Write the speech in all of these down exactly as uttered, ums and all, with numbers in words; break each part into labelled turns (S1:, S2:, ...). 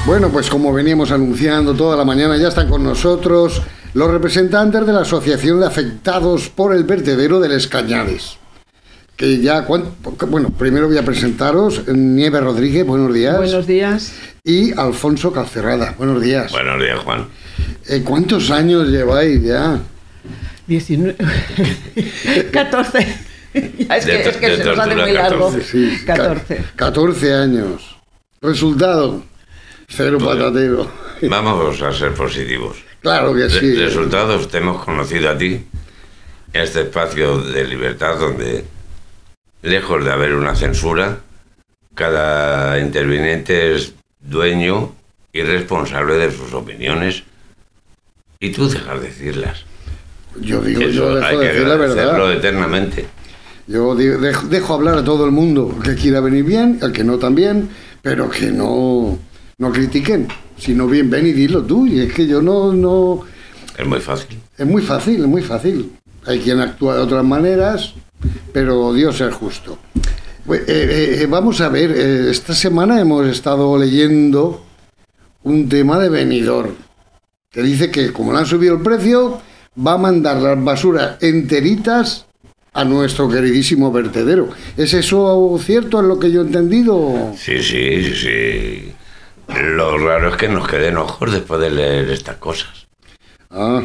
S1: Bueno, pues como veníamos anunciando toda la mañana, ya están con nosotros los representantes de la Asociación de Afectados por el Vertedero de Les Cañades. Que ya, bueno, primero voy a presentaros Nieves Rodríguez, buenos días.
S2: Buenos días.
S1: Y Alfonso Calcerrada, buenos días.
S3: Buenos días, Juan.
S1: Eh, ¿Cuántos años lleváis ya?
S2: diecinueve. catorce. Ya, es que,
S3: de,
S2: es que
S3: de
S2: se nos hace muy largo.
S1: Sí,
S2: catorce.
S1: catorce años. Resultado, cero
S3: Pues,
S1: patatero.
S3: Vamos a ser positivos.
S1: Claro que sí.
S3: Re- resultados, te hemos conocido a ti, este espacio de libertad donde, lejos de haber una censura, cada interviniente es dueño y responsable de sus opiniones y tú dejas de decirlas.
S1: Yo digo,
S3: Eso
S1: yo dejo
S3: hay
S1: de
S3: que
S1: decir la
S3: agradecerlo
S1: verdad.
S3: eternamente.
S1: Yo digo, dejo, dejo hablar a todo el mundo, el que quiera venir bien, el que no también, pero que no, no critiquen. Si no bien, ven y dilo tú. Y es que yo no, no...
S3: Es muy fácil.
S1: Es muy fácil, es muy fácil. Hay quien actúa de otras maneras, pero Dios es justo. Pues, eh, eh, vamos a ver, eh, esta semana hemos estado leyendo un tema de Benidorm, que dice que como le han subido el precio, va a mandar las basuras enteritas a nuestro queridísimo vertedero. ¿Es eso cierto? ¿Es lo que yo he entendido?
S3: Sí, sí, sí. Lo raro es que nos queden ojos después de leer estas cosas.
S1: Ah.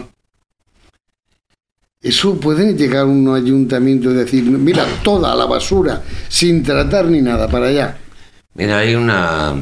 S1: Eso puede llegar a un ayuntamiento y decir, mira, toda la basura, sin tratar ni nada, para allá.
S3: Mira, hay una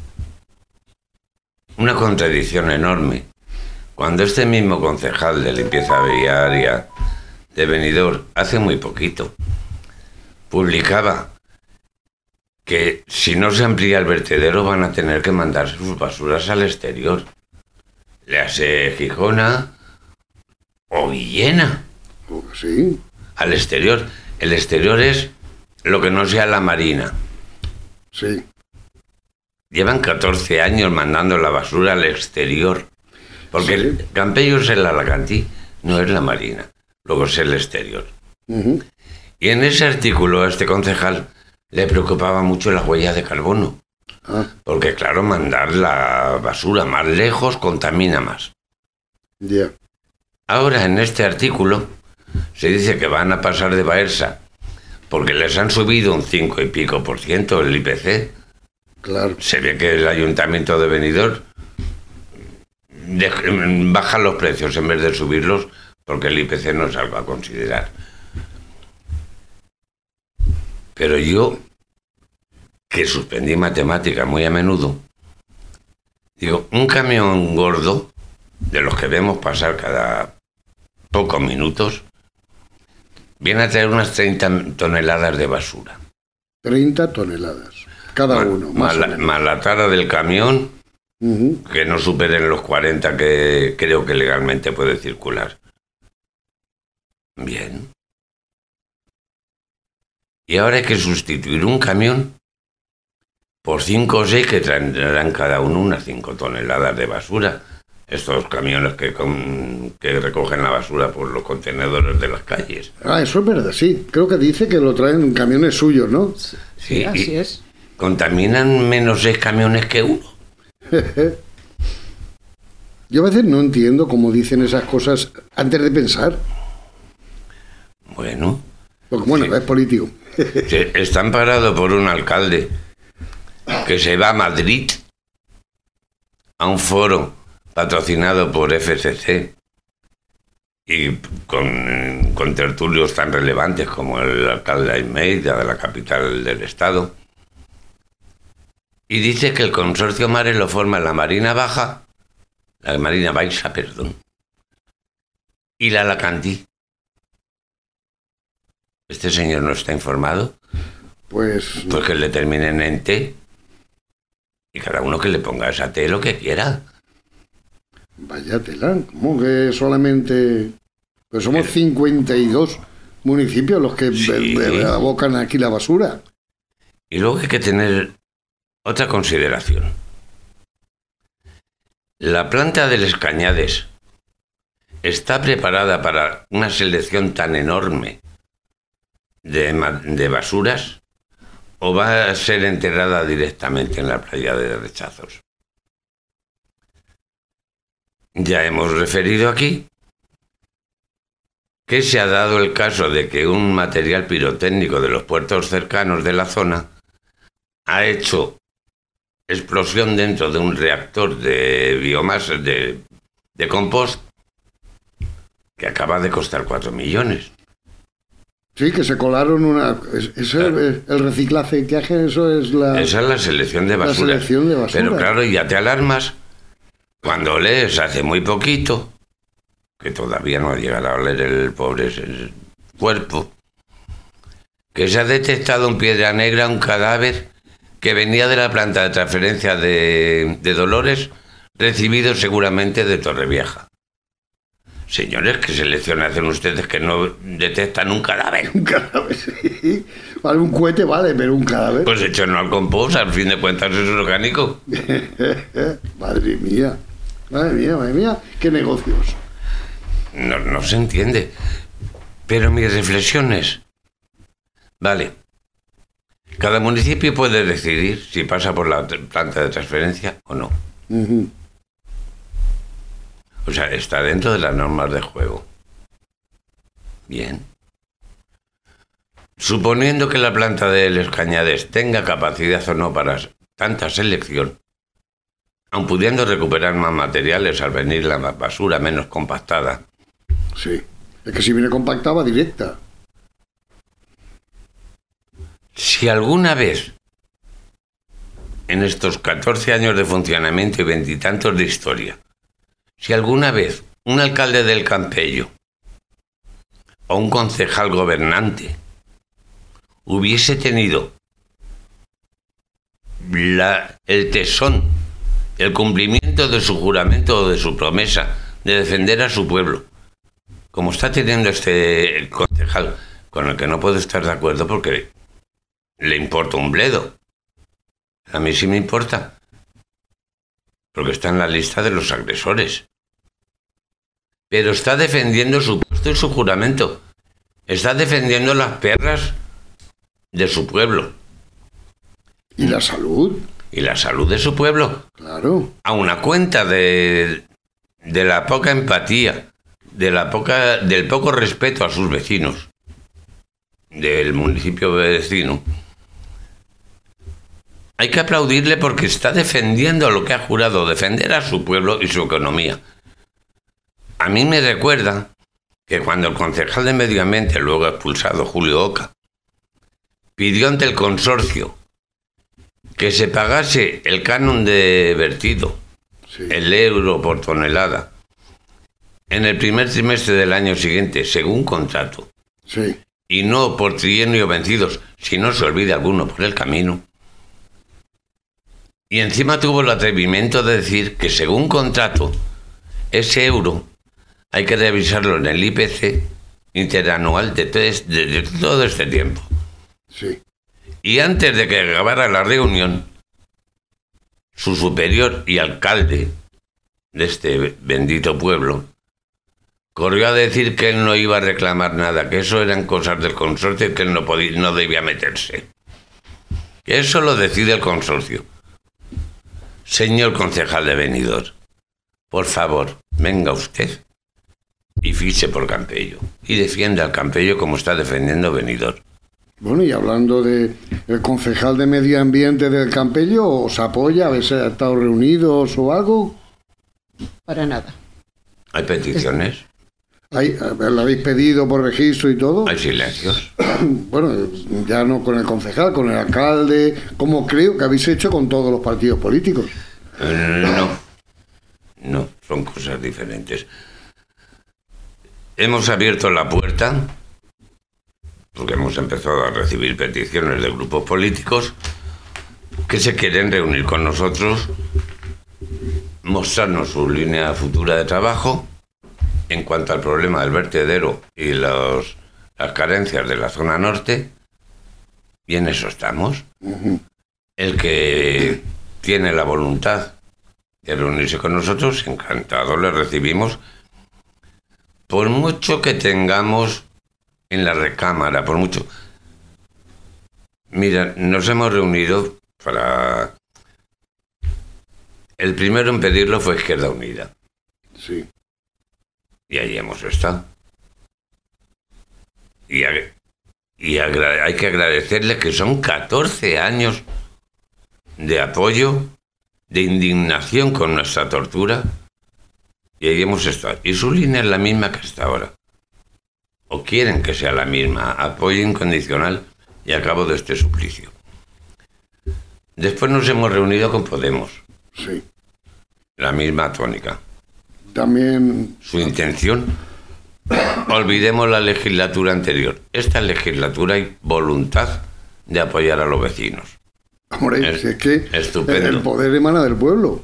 S3: una contradicción enorme. Cuando este mismo concejal de limpieza viaria de Benidorm, hace muy poquito, publicaba que si no se amplía el vertedero van a tener que mandar sus basuras al exterior. Le hace Gijona o Villena.
S1: Sí.
S3: Al exterior. El exterior es lo que no sea la marina.
S1: Sí.
S3: Llevan catorce años mandando la basura al exterior. Porque
S1: Sí.
S3: el Campello es el Alacantí, no es la marina. Luego es el exterior.
S1: Uh-huh.
S3: Y en ese artículo a este concejal le preocupaba mucho la huella de carbono.
S1: Ah,
S3: Porque claro, mandar la basura más lejos contamina más.
S1: ya.
S3: Ahora en este artículo se dice que van a pasar de Baersa porque les han subido un cinco y pico por ciento el I P C.
S1: Claro.
S3: Se ve que el ayuntamiento de Benidorm de- baja los precios en vez de subirlos porque el I P C no es algo a considerar. Pero yo, que suspendí matemáticas muy a menudo, digo, un camión gordo, de los que vemos pasar cada pocos minutos, viene a traer unas treinta toneladas de basura.
S1: treinta toneladas. Cada
S3: Más-
S1: uno.
S3: Más,
S1: Más o
S3: la,
S1: menos.
S3: más la tara del camión,
S1: Ujú.
S3: que no superen los cuarenta que creo que legalmente puede circular. Bien. Y ahora hay que sustituir un camión por cinco o seis que traerán cada uno unas cinco toneladas de basura. Estos camiones que, con, que recogen la basura por los contenedores de las calles.
S1: Ah, eso es verdad, sí. Creo que dice que lo traen en camiones suyos, ¿no?
S2: Sí, así
S3: y
S2: es.
S3: contaminan menos seis camiones que uno.
S1: Yo a veces no entiendo cómo dicen esas cosas antes de pensar.
S3: Bueno,
S1: Porque, bueno,
S3: Sí.
S1: es político.
S3: que están parados por un alcalde que se va a Madrid a un foro patrocinado por F C C y con, con tertulios tan relevantes como el alcalde Almeida de la capital del estado, y dice que el consorcio Mares lo forma la Marina Baja, la Marina Baixa, perdón, y la Alacantí. ¿Este señor no está informado?
S1: Pues,
S3: Pues que le terminen en T y cada uno que le ponga esa T lo que quiera.
S1: vaya tela. ¿Cómo que solamente...? Pues somos
S3: Pero-
S1: cincuenta y dos municipios los que
S3: Sí.
S1: be- be- abocan aquí la basura.
S3: Y luego hay que tener otra consideración. La planta de Les Cañades está preparada para una selección tan enorme de, ma- de basuras o va a ser enterrada directamente en la playa de Rechazos. Ya hemos referido aquí que se ha dado el caso de que un material pirotécnico de los puertos cercanos de la zona ha hecho explosión dentro de un reactor de biomasa, de, de compost, que acaba de costar cuatro millones.
S1: Sí, que se colaron una... Eso, el, el reciclaje que hacen, eso es la...
S3: Esa es la selección de basura.
S1: La selección de basura.
S3: Pero claro, ya te alarmas cuando lees hace muy poquito, que todavía no ha llegado a leer el pobre cuerpo, que se ha detectado en Piedra Negra un cadáver que venía de la planta de transferencia de, de Dolores, recibido seguramente de Torrevieja. Señores, ¿qué selección hacen ustedes que no detectan un cadáver?
S1: Un cadáver, sí. Vale, un cohete vale, pero un cadáver.
S3: Pues echenlo al compost, al fin de cuentas es orgánico.
S1: Madre mía, madre mía, madre mía, qué negocios.
S3: No, no se entiende. Pero mis reflexiones... Vale. Cada municipio puede decidir si pasa por la planta de transferencia o no.
S1: Uh-huh.
S3: O sea, está dentro de las normas de juego. Bien. Suponiendo que la planta de Les Cañades tenga capacidad o no para tanta selección, aun pudiendo recuperar más materiales al venir la basura menos compactada.
S1: Sí, es que si viene compactada va directa.
S3: Si alguna vez, en estos catorce años de funcionamiento y veintitantos de historia, si alguna vez un alcalde del Campello o un concejal gobernante hubiese tenido la, el tesón, el cumplimiento de su juramento o de su promesa de defender a su pueblo, como está teniendo este concejal, con el que no puedo estar de acuerdo porque le importa un bledo. A mí sí me importa, porque está en la lista de los agresores. Pero está defendiendo su puesto y su juramento. Está defendiendo las perras de su pueblo.
S1: ¿Y la salud?
S3: Y la salud de su pueblo.
S1: Claro.
S3: A una cuenta de, de la poca empatía, de la poca, del poco respeto a sus vecinos, del municipio vecino. Hay que aplaudirle porque está defendiendo lo que ha jurado, defender a su pueblo y su economía. A mí me recuerda que cuando el concejal de Medio Ambiente, luego expulsado Julio Oca, pidió ante el consorcio que se pagase el canon de vertido, sí, el euro por tonelada, en el primer trimestre del año siguiente, según contrato,
S1: sí,
S3: y no por trienio vencidos, si no se olvide alguno por el camino. Y encima tuvo el atrevimiento de decir que según contrato, ese euro hay que revisarlo en el I P C interanual de, de, de todo este tiempo.
S1: Sí.
S3: Y antes de que acabara la reunión, su superior y alcalde de este bendito pueblo corrió a decir que él no iba a reclamar nada, que eso eran cosas del consorcio y que él no podía, no debía meterse. Que eso lo decide el consorcio. Señor concejal de Benidorm, por favor, venga usted y fiche por Campello. Y defienda al Campello como está defendiendo Benidorm.
S1: Bueno, y hablando de el concejal de Medio Ambiente del Campello, ¿os apoya? ¿Habéis estado reunidos o algo?
S2: Para nada.
S3: ¿Hay peticiones?
S1: ¿Hay, ¿La habéis pedido por registro y todo?
S3: ¿Hay silencios?
S1: Bueno, ya no con el concejal, con el alcalde, como creo que habéis hecho con todos los partidos políticos.
S3: No, no, son cosas diferentes. Hemos abierto la puerta, porque hemos empezado a recibir peticiones de grupos políticos que se quieren reunir con nosotros, mostrarnos su línea futura de trabajo en cuanto al problema del vertedero y los, las carencias de la zona norte, y en eso estamos.
S1: Uh-huh.
S3: El que tiene la voluntad de reunirse con nosotros, encantado le recibimos, por mucho que tengamos en la recámara, por mucho. Mira, nos hemos reunido para... El primero en pedirlo fue Izquierda Unida.
S1: Sí.
S3: Y ahí hemos estado. Y, ag- y agra- hay que agradecerle que son catorce años de apoyo, de indignación con nuestra tortura. Y ahí hemos estado. Y su línea es la misma que hasta ahora. O quieren que sea la misma. Apoyo incondicional y acabo de este suplicio. Después nos hemos reunido con Podemos.
S1: Sí.
S3: La misma tónica.
S1: También...
S3: Su intención, olvidemos la legislatura anterior. Esta legislatura hay voluntad de apoyar a los vecinos.
S1: Hombre,
S3: Es-
S1: si es que
S3: estupendo.
S1: el poder emana del pueblo.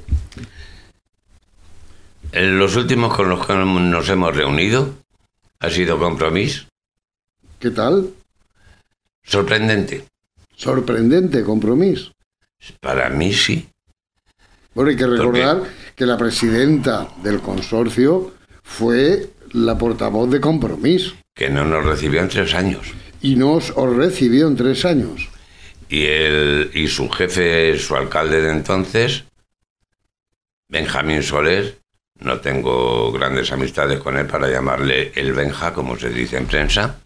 S3: En los últimos con los que nos hemos reunido ha sido Compromís.
S1: ¿Qué tal?
S3: Sorprendente.
S1: Sorprendente, Compromís.
S3: Para mí sí.
S1: Bueno, hay que
S3: ¿Por qué?
S1: recordar que la presidenta del consorcio fue la portavoz de Compromís
S3: Que no nos recibió en tres años.
S1: y nos os recibió en tres años.
S3: Y, él, y su jefe, su alcalde de entonces, Benjamín Soler, no tengo grandes amistades con él para llamarle el Benja, como se dice en prensa,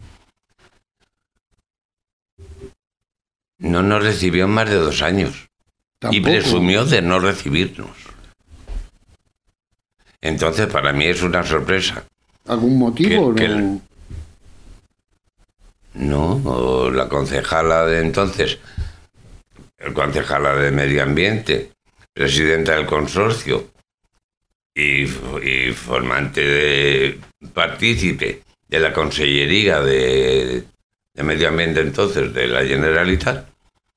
S3: no nos recibió en más de dos años. Y
S1: Tampoco.
S3: presumió de no recibirnos. Entonces, para mí es una sorpresa.
S1: ¿Algún motivo?
S3: Que- que
S1: no?
S3: el- No, o la concejala de entonces, el concejala de Medio Ambiente, presidenta del consorcio y, y formante de partícipe de la Consellería de, de Medio Ambiente entonces de la Generalitat,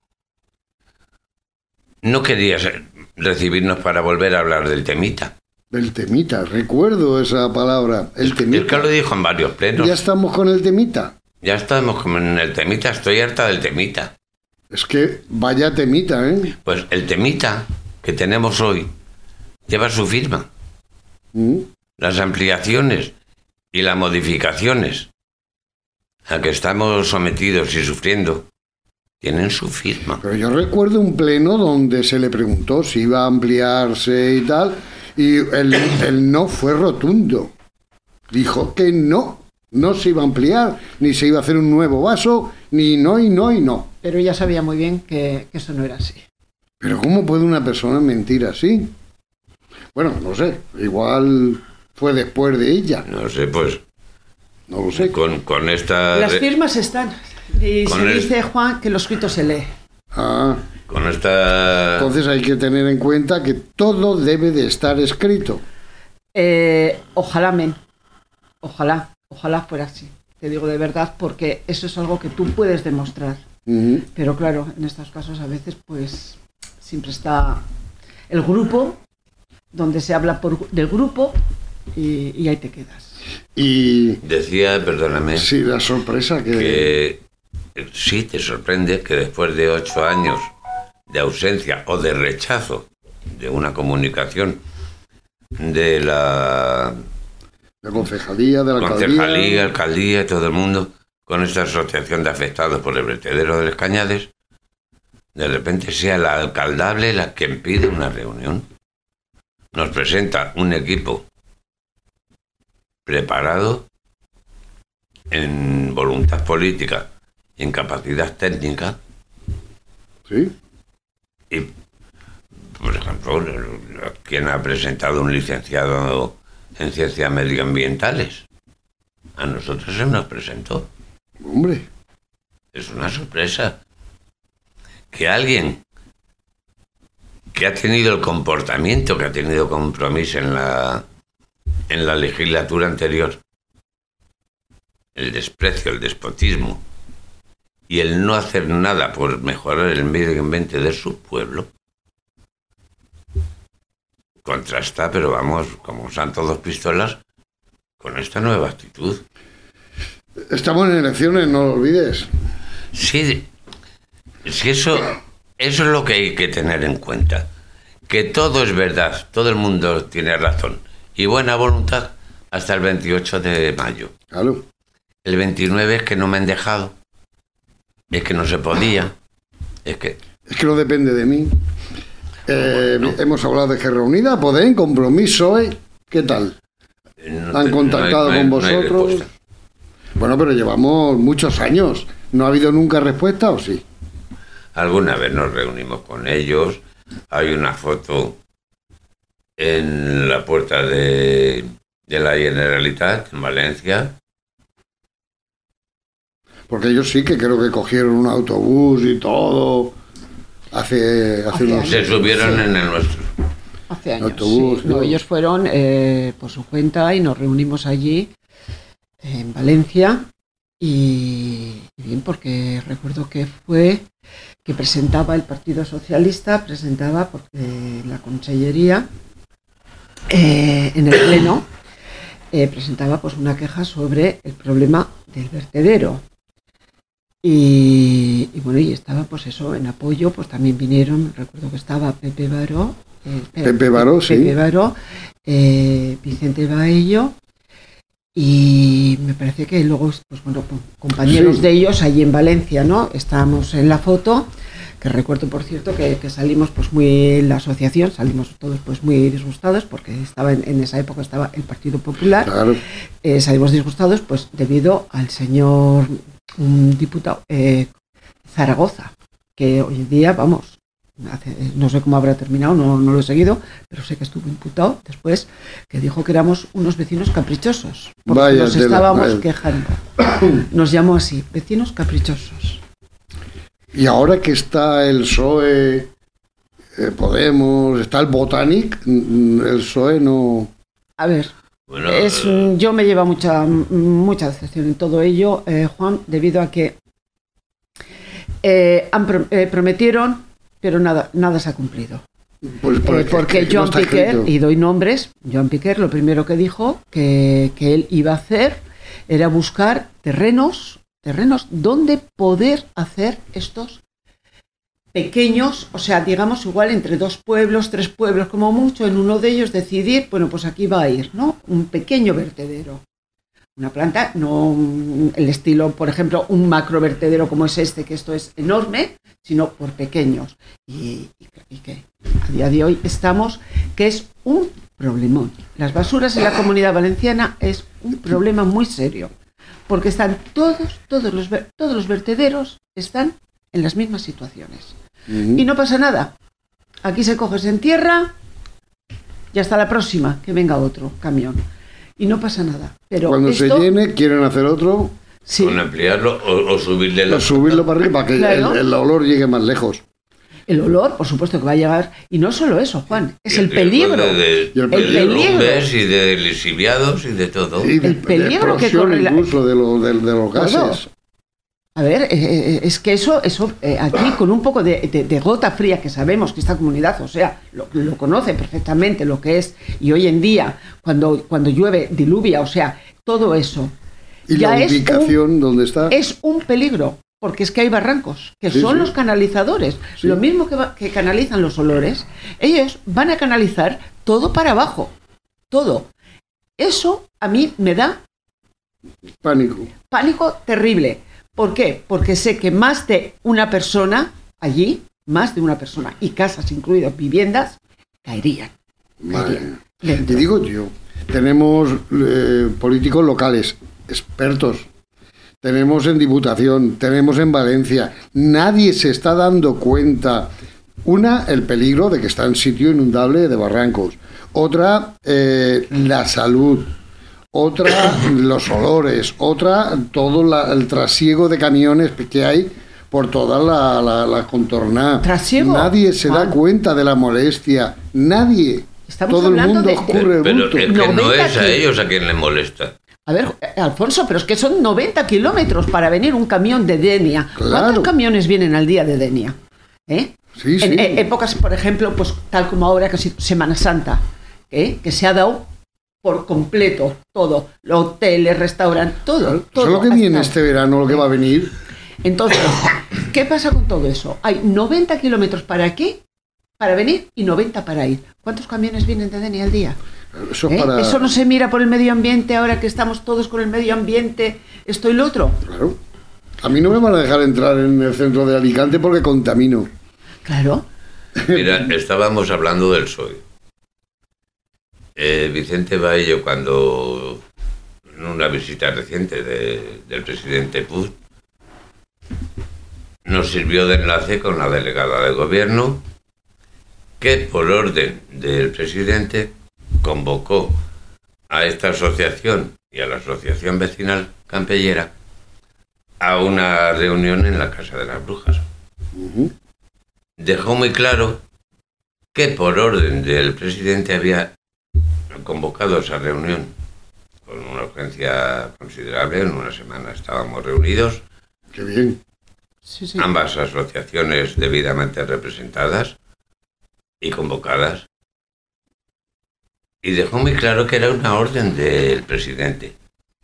S3: no quería ser- recibirnos para volver a hablar del temita.
S1: El temita, recuerdo esa palabra. El
S3: Es que
S1: temita.
S3: lo dijo en varios plenos.
S1: Ya estamos con el temita.
S3: Ya estamos como en el temita, estoy harta del temita.
S1: Es que vaya temita, ¿eh?
S3: Pues el temita que tenemos hoy lleva su firma.
S1: Mm.
S3: Las ampliaciones y las modificaciones a que estamos sometidos y sufriendo tienen su firma.
S1: Pero yo recuerdo un pleno donde se le preguntó si iba a ampliarse y tal, y el, el no fue rotundo. Dijo que no, no se iba a ampliar, ni se iba a hacer un nuevo vaso, ni no, y no, y no.
S2: Pero ella sabía muy bien que, que eso no era así.
S1: Pero ¿cómo puede una persona mentir así? Bueno, no sé, igual fue después de ella,
S3: No sé, pues
S1: no lo sé.
S3: con, con esta
S2: Las
S3: re-
S2: firmas están. Y
S3: Con
S2: se
S3: el-
S2: dice, Juan, que lo escrito se lee.
S1: Ah,
S3: con esta
S1: entonces hay que tener en cuenta que todo debe de estar escrito.
S2: Eh, ojalá, men. Ojalá, ojalá fuera así. Te digo de verdad, porque eso es algo que tú puedes demostrar.
S1: Ujú.
S2: Pero claro, en estos casos a veces pues siempre está el grupo, donde se habla por, del grupo y, y ahí te quedas.
S1: Y
S3: decía, perdóname,
S1: sí, la sorpresa que...
S3: que eh, sí te sorprende que después de ocho años de ausencia o de rechazo de una comunicación de la
S1: La concejalía, de la
S3: concejalía,
S1: alcaldía...
S3: alcaldía y todo el mundo con esta asociación de afectados por el vertedero de Les Cañades, de repente sea la alcaldable la que pide una reunión. Nos presenta un equipo preparado en voluntad política y en capacidad técnica
S1: Sí,
S3: y, por ejemplo, quien ha presentado un licenciado en ciencias medioambientales. A nosotros se nos presentó.
S1: hombre,
S3: Es una sorpresa que alguien que ha tenido el comportamiento que ha tenido Compromís en la, en la legislatura anterior, el desprecio, el despotismo y el no hacer nada por mejorar el medio ambiente de su pueblo, contrasta, pero vamos, como santos dos pistolas, con esta nueva actitud.
S1: estamos en elecciones, no lo olvides.
S3: Sí, sí, eso, eso es lo que hay que tener en cuenta. Que todo es verdad, todo el mundo tiene razón y buena voluntad hasta el veintiocho de mayo.
S1: Claro,
S3: El veintinueve es que no me han dejado, es que no se podía, es que...
S1: es que no depende de mí. Eh,
S3: Bueno.
S1: Hemos hablado de Guerra Unida, Podem, Compromiso, ¿eh? ¿Qué tal?
S3: No
S1: ¿Han
S3: te-
S1: contactado
S3: no hay-
S1: con
S3: no hay
S1: vosotros?
S3: respuesta.
S1: Bueno, pero llevamos muchos años. ¿No ha habido nunca respuesta o sí?
S3: Alguna vez nos reunimos con ellos. Hay una foto en la puerta de, de la Generalitat, en Valencia.
S1: Porque ellos sí que creo que cogieron un autobús y todo. Hace, hace
S2: Hace
S1: unos...
S2: años.
S3: Se subieron
S2: Sí.
S3: en el nuestro.
S2: Hace años.
S1: Autobús,
S2: sí. No,
S1: ¿no?
S2: ellos fueron eh, por su cuenta y nos reunimos allí en Valencia. Y, y bien, porque recuerdo que fue que presentaba el Partido Socialista, presentaba porque la Consellería eh, en el Pleno eh, presentaba pues una queja sobre el problema del vertedero. Y, y bueno, y estaba pues eso en apoyo, pues también vinieron, recuerdo que estaba Pepe Baró, eh, espera,
S1: Pepe Baró, sí.
S2: Pepe Baró, eh, Vicente Baello, y me parece que luego, pues bueno, con- compañeros
S1: Sí.
S2: de ellos allí en Valencia, ¿no? Estábamos en la foto, que recuerdo por cierto que, que salimos pues muy en la asociación, salimos todos pues muy disgustados porque estaba en, en esa época estaba el Partido Popular.
S1: Claro.
S2: Eh, salimos disgustados pues debido al señor un diputado eh, Zaragoza, que hoy en día, vamos, hace- no sé cómo habrá terminado, no, no lo he seguido, pero sé que estuvo imputado después, que dijo que éramos unos vecinos caprichosos, porque
S1: Vaya
S2: nos
S1: tela,
S2: estábamos
S1: vaya.
S2: quejando. Nos llamó así, vecinos caprichosos.
S1: Y ahora que está el P S O E, eh, Podemos, está el Botanic, mm, el P S O E no...
S2: A ver,
S3: Bueno,
S2: es,
S3: eh,
S2: yo me lleva mucha mucha decepción en todo ello, eh, Juan, debido a que eh, han pro- eh, prometieron, pero nada nada se ha cumplido.
S1: Pues
S2: Eh,
S1: porque,
S2: porque
S1: que no
S2: Joan
S1: está
S2: Piquer,
S1: escrito.
S2: y doy nombres, Joan Piquer lo primero que dijo que, que él iba a hacer era buscar terrenos, terrenos donde poder hacer estos pequeños, o sea, digamos igual entre dos pueblos, tres pueblos como mucho, en uno de ellos decidir, bueno, pues aquí va a ir, ¿no? Un pequeño vertedero. Una planta, no un- el estilo, por ejemplo, un macro vertedero como es este, que esto es enorme, sino por pequeños. Y, y, y que a día de hoy estamos, que es un problemón. Las basuras en la Comunidad Valenciana es un problema muy serio, porque están todos, todos los, ver- todos los vertederos están en las mismas situaciones.
S1: Ujú.
S2: Y no pasa nada. Aquí se coge, se entierra y hasta la próxima, que venga otro camión. Y no pasa nada. Pero
S1: Cuando
S2: esto,
S1: se llene, quieren hacer otro,
S2: sí,
S3: con ampliarlo o, o subirle la...
S1: o subirlo para arriba para que
S2: Claro.
S1: el, el olor llegue más lejos.
S2: el olor, por supuesto que va a llegar. Y no solo eso, Juan, es
S3: Y
S2: el peligro.
S3: De, de,
S1: Y el
S3: de
S1: peligro.
S3: derrumbes y de lisiviados y de todo.
S1: Y de,
S2: El peligro
S1: de
S2: que
S1: explosión
S2: corre la-
S1: incluso de, lo- de- de los
S2: Todo.
S1: gases.
S2: A ver, eh, eh, es que eso, eso eh, aquí con un poco de, de- de gota fría, que sabemos que esta comunidad, o sea, lo, lo conoce perfectamente lo que es, y hoy en día, cuando, cuando llueve, diluvia, o sea, todo eso,
S1: Y
S2: ya
S1: la
S2: es un-
S1: ubicación donde está.
S2: es un peligro, porque es que hay barrancos, que
S1: Sí,
S2: son
S1: sí.
S2: los canalizadores,
S1: Sí.
S2: lo mismo que, va- que canalizan los olores, ellos van a canalizar todo para abajo, todo. Eso a mí me da
S1: Pánico.
S2: pánico terrible. ¿Por qué? Porque sé que más de una persona allí, más de una persona, y casas incluidas, viviendas, caerían.
S1: Madre
S2: caerían
S1: mía.
S2: dentro.
S1: Y digo yo, tenemos eh, políticos locales, expertos, tenemos en Diputación, tenemos en Valencia, nadie se está dando cuenta. Una, el peligro de que está en sitio inundable de barrancos. Otra, eh, la salud. Otra, los olores. Otra, todo la- el trasiego de camiones que hay por toda la, la, la contornada.
S2: ¿Trasiego?
S1: Nadie se da
S2: Juan.
S1: cuenta de la molestia. Nadie.
S2: Estamos
S1: Todo el
S2: hablando
S1: mundo
S2: de-
S1: escurre el
S3: Pero
S1: bulto.
S3: es que no
S2: noventa
S3: es a
S2: kilos.
S3: ellos a quien le molesta.
S2: A ver, eh, Alfonso, pero es que son noventa kilómetros para venir un camión de Denia.
S1: Claro.
S2: ¿Cuántos camiones vienen al día de Denia? ¿Eh?
S1: Sí, sí.
S2: En eh, épocas, por ejemplo, pues tal como ahora, que ha sido Semana Santa, ¿eh? Que se ha dado por completo todo, los hoteles, restaurantes, todo. todo
S1: Solo que
S2: ha
S1: viene
S2: estado.
S1: este verano, lo que va a venir.
S2: Entonces, ¿qué pasa con todo eso? Hay noventa kilómetros para aquí, para venir, y noventa para ir. ¿Cuántos camiones vienen de Denia al día?
S1: Eso
S2: ¿Eh?
S1: para.
S2: Eso no se mira por el medio ambiente ahora que estamos todos con el medio ambiente, esto y lo otro.
S1: Claro. A mí no me van a dejar entrar en el centro de Alicante porque contamino.
S2: Claro.
S3: Mira, estábamos hablando del P S O E. eh, Vicente Baello, cuando en una visita reciente de, del presidente Puig, nos sirvió de enlace con la delegada del gobierno, que por orden del presidente convocó a esta asociación y a la asociación vecinal campellera a una reunión en la Casa de las Brujas.
S1: Uh-huh.
S3: Dejó muy claro que por orden del presidente había convocado esa reunión con una urgencia considerable. En una semana estábamos reunidos.
S1: Qué bien.
S2: Sí, sí.
S3: Ambas asociaciones debidamente representadas y convocadas. Y dejó muy claro que era una orden del presidente.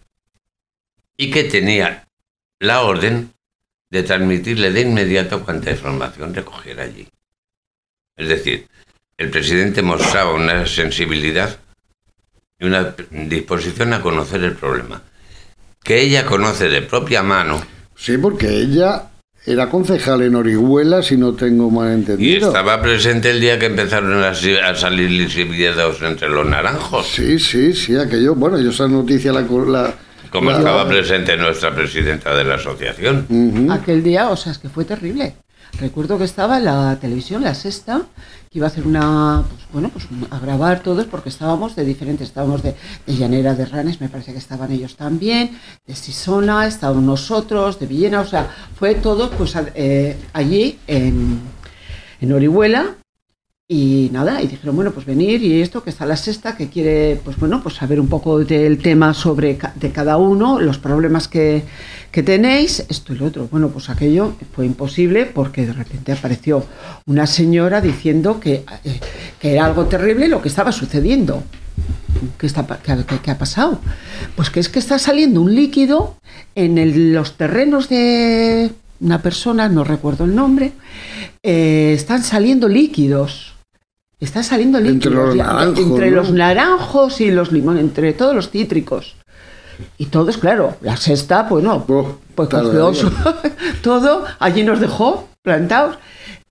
S3: Y que tenía la orden de transmitirle de inmediato cuanta información recogiera allí. Es decir, el presidente mostraba una sensibilidad y una disposición a conocer el problema, que ella conoce de propia mano.
S1: Sí, porque ella era concejal en Orihuela, si no tengo mal entendido.
S3: Y estaba presente el día que empezaron a, a salir lisiviados entre los naranjos.
S1: Sí, sí, sí, aquello, bueno, yo esa noticia la... la
S3: Como
S1: la,
S3: estaba presente nuestra presidenta de la asociación.
S1: Uh-huh.
S2: Aquel día, o sea, es que fue terrible. Recuerdo que estaba en la televisión, la Sexta, que iba a hacer una, pues, bueno, pues a grabar todos, porque estábamos de diferentes, estábamos de, de Llanera de Ranes, me parece que estaban ellos también, de Sisona, estábamos nosotros, de Villena, o sea, fue todo pues eh, allí en, en Orihuela. Y nada, y dijeron, bueno, pues venir, y esto, que está la Sexta, que quiere, pues bueno, pues saber un poco del tema sobre ca- de cada uno, los problemas que, que tenéis, esto y lo otro. Bueno, pues aquello fue imposible, porque de repente apareció una señora diciendo que, eh, que era algo terrible lo que estaba sucediendo. ¿Qué, está, qué, qué, qué ha pasado? Pues que es que está saliendo un líquido en el, los terrenos de una persona, no recuerdo el nombre, eh, están saliendo líquidos. Está saliendo líquidos
S1: entre los naranjos,
S2: entre
S1: ¿no?
S2: los naranjos y los limones, entre todos los cítricos. Y todos, claro, la Sexta, pues no,
S1: Oh,
S2: pues
S1: claro,
S2: cogió su- todo, allí nos dejó plantados.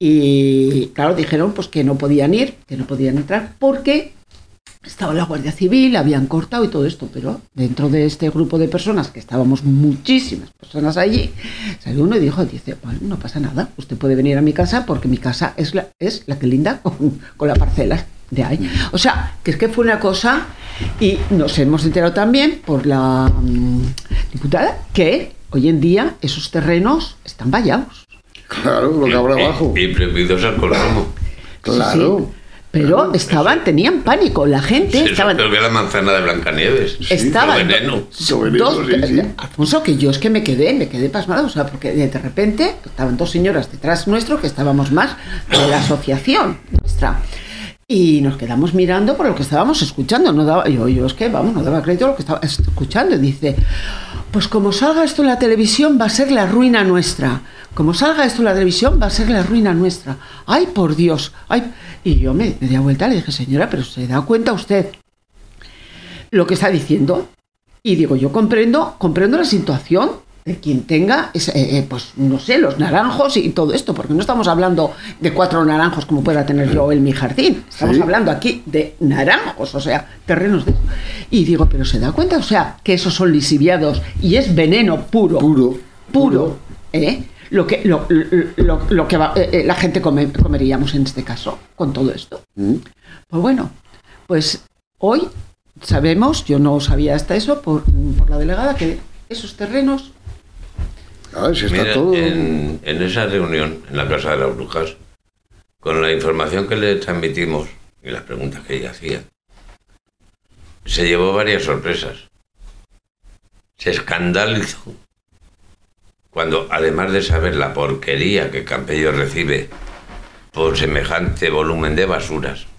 S2: Y claro, dijeron pues que no podían ir, que no podían entrar, porque estaba la Guardia Civil, habían cortado y todo esto, pero dentro de este grupo de personas, que estábamos muchísimas personas allí, salió uno y dijo, dice, bueno, no pasa nada, usted puede venir a mi casa porque mi casa es la, es la que linda con, con la parcela de ahí. O sea, que es que fue una cosa, y nos hemos enterado también por la um, diputada que hoy en día esos terrenos están vallados.
S1: Claro, lo que habrá
S3: Y-
S1: abajo.
S3: Y, y prohibidos al consumo.
S1: Claro.
S2: Sí, sí. Pero
S1: Claro,
S2: estaban, tenían pánico, la gente
S3: Sí,
S2: estaba...
S3: eso creo que la manzana de Blancanieves.
S2: Estaban
S3: Lo veneno.
S1: Lo veneno,
S2: dos,
S1: sí, sí.
S2: Alfonso, que yo es que me quedé, me quedé pasmado, o sea, porque de repente estaban dos señoras detrás nuestro, que estábamos más de la asociación nuestra, y nos quedamos mirando por lo que estábamos escuchando. No daba, yo, yo es que, vamos, no daba crédito a lo que estaba escuchando. Y dice, pues como salga esto en la televisión va a ser la ruina nuestra. Como salga esto en la televisión va a ser la ruina nuestra. Ay, por Dios. Ay. Y yo me, me di a vuelta y le dije, señora, pero ¿se da cuenta usted lo que está diciendo? Y digo, yo comprendo, comprendo la situación de quien tenga, ese, eh, pues no sé, los naranjos y todo esto, porque no estamos hablando de cuatro naranjos como pueda tener yo en mi jardín. Estamos
S1: Sí.
S2: hablando aquí de naranjos, o sea, terrenos de... Y digo, pero ¿se da cuenta? O sea, que esos son lisiviados y es veneno puro.
S1: Puro.
S2: Puro. ¿Eh? Lo que, lo, lo, lo, lo que va, eh, la gente come, comeríamos en este caso, con todo esto.
S1: Mm.
S2: Pues bueno, pues hoy sabemos, yo no sabía hasta eso, por, por la delegada, que esos terrenos...
S1: A ver, si está
S3: Mira,
S1: todo...
S3: en, en esa reunión, en la Casa de las Brujas, con la información que le transmitimos y las preguntas que ella hacía, se llevó varias sorpresas. Se escandalizó cuando, además de saber la porquería que Campello recibe por semejante volumen de basuras,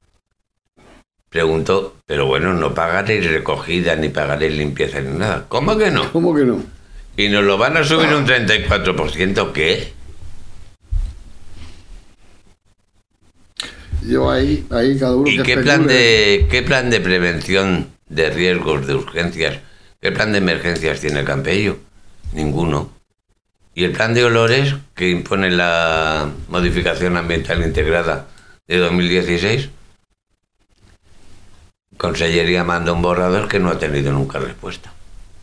S3: preguntó, pero bueno, no pagaréis recogida, ni pagaréis limpieza, ni nada. ¿Cómo que no?
S1: ¿Cómo que no?
S3: ¿Y nos lo van a subir un treinta y cuatro por ciento? ¿Qué?
S1: Yo ahí, ahí cada uno
S3: ¿Y
S1: que
S3: qué
S1: especule.
S3: plan de qué plan de prevención de riesgos, de urgencias, qué plan de emergencias tiene Campello? Ninguno. ¿Y el plan de olores que impone la modificación ambiental integrada de dos mil dieciséis? Consellería manda un borrador que no ha tenido nunca respuesta.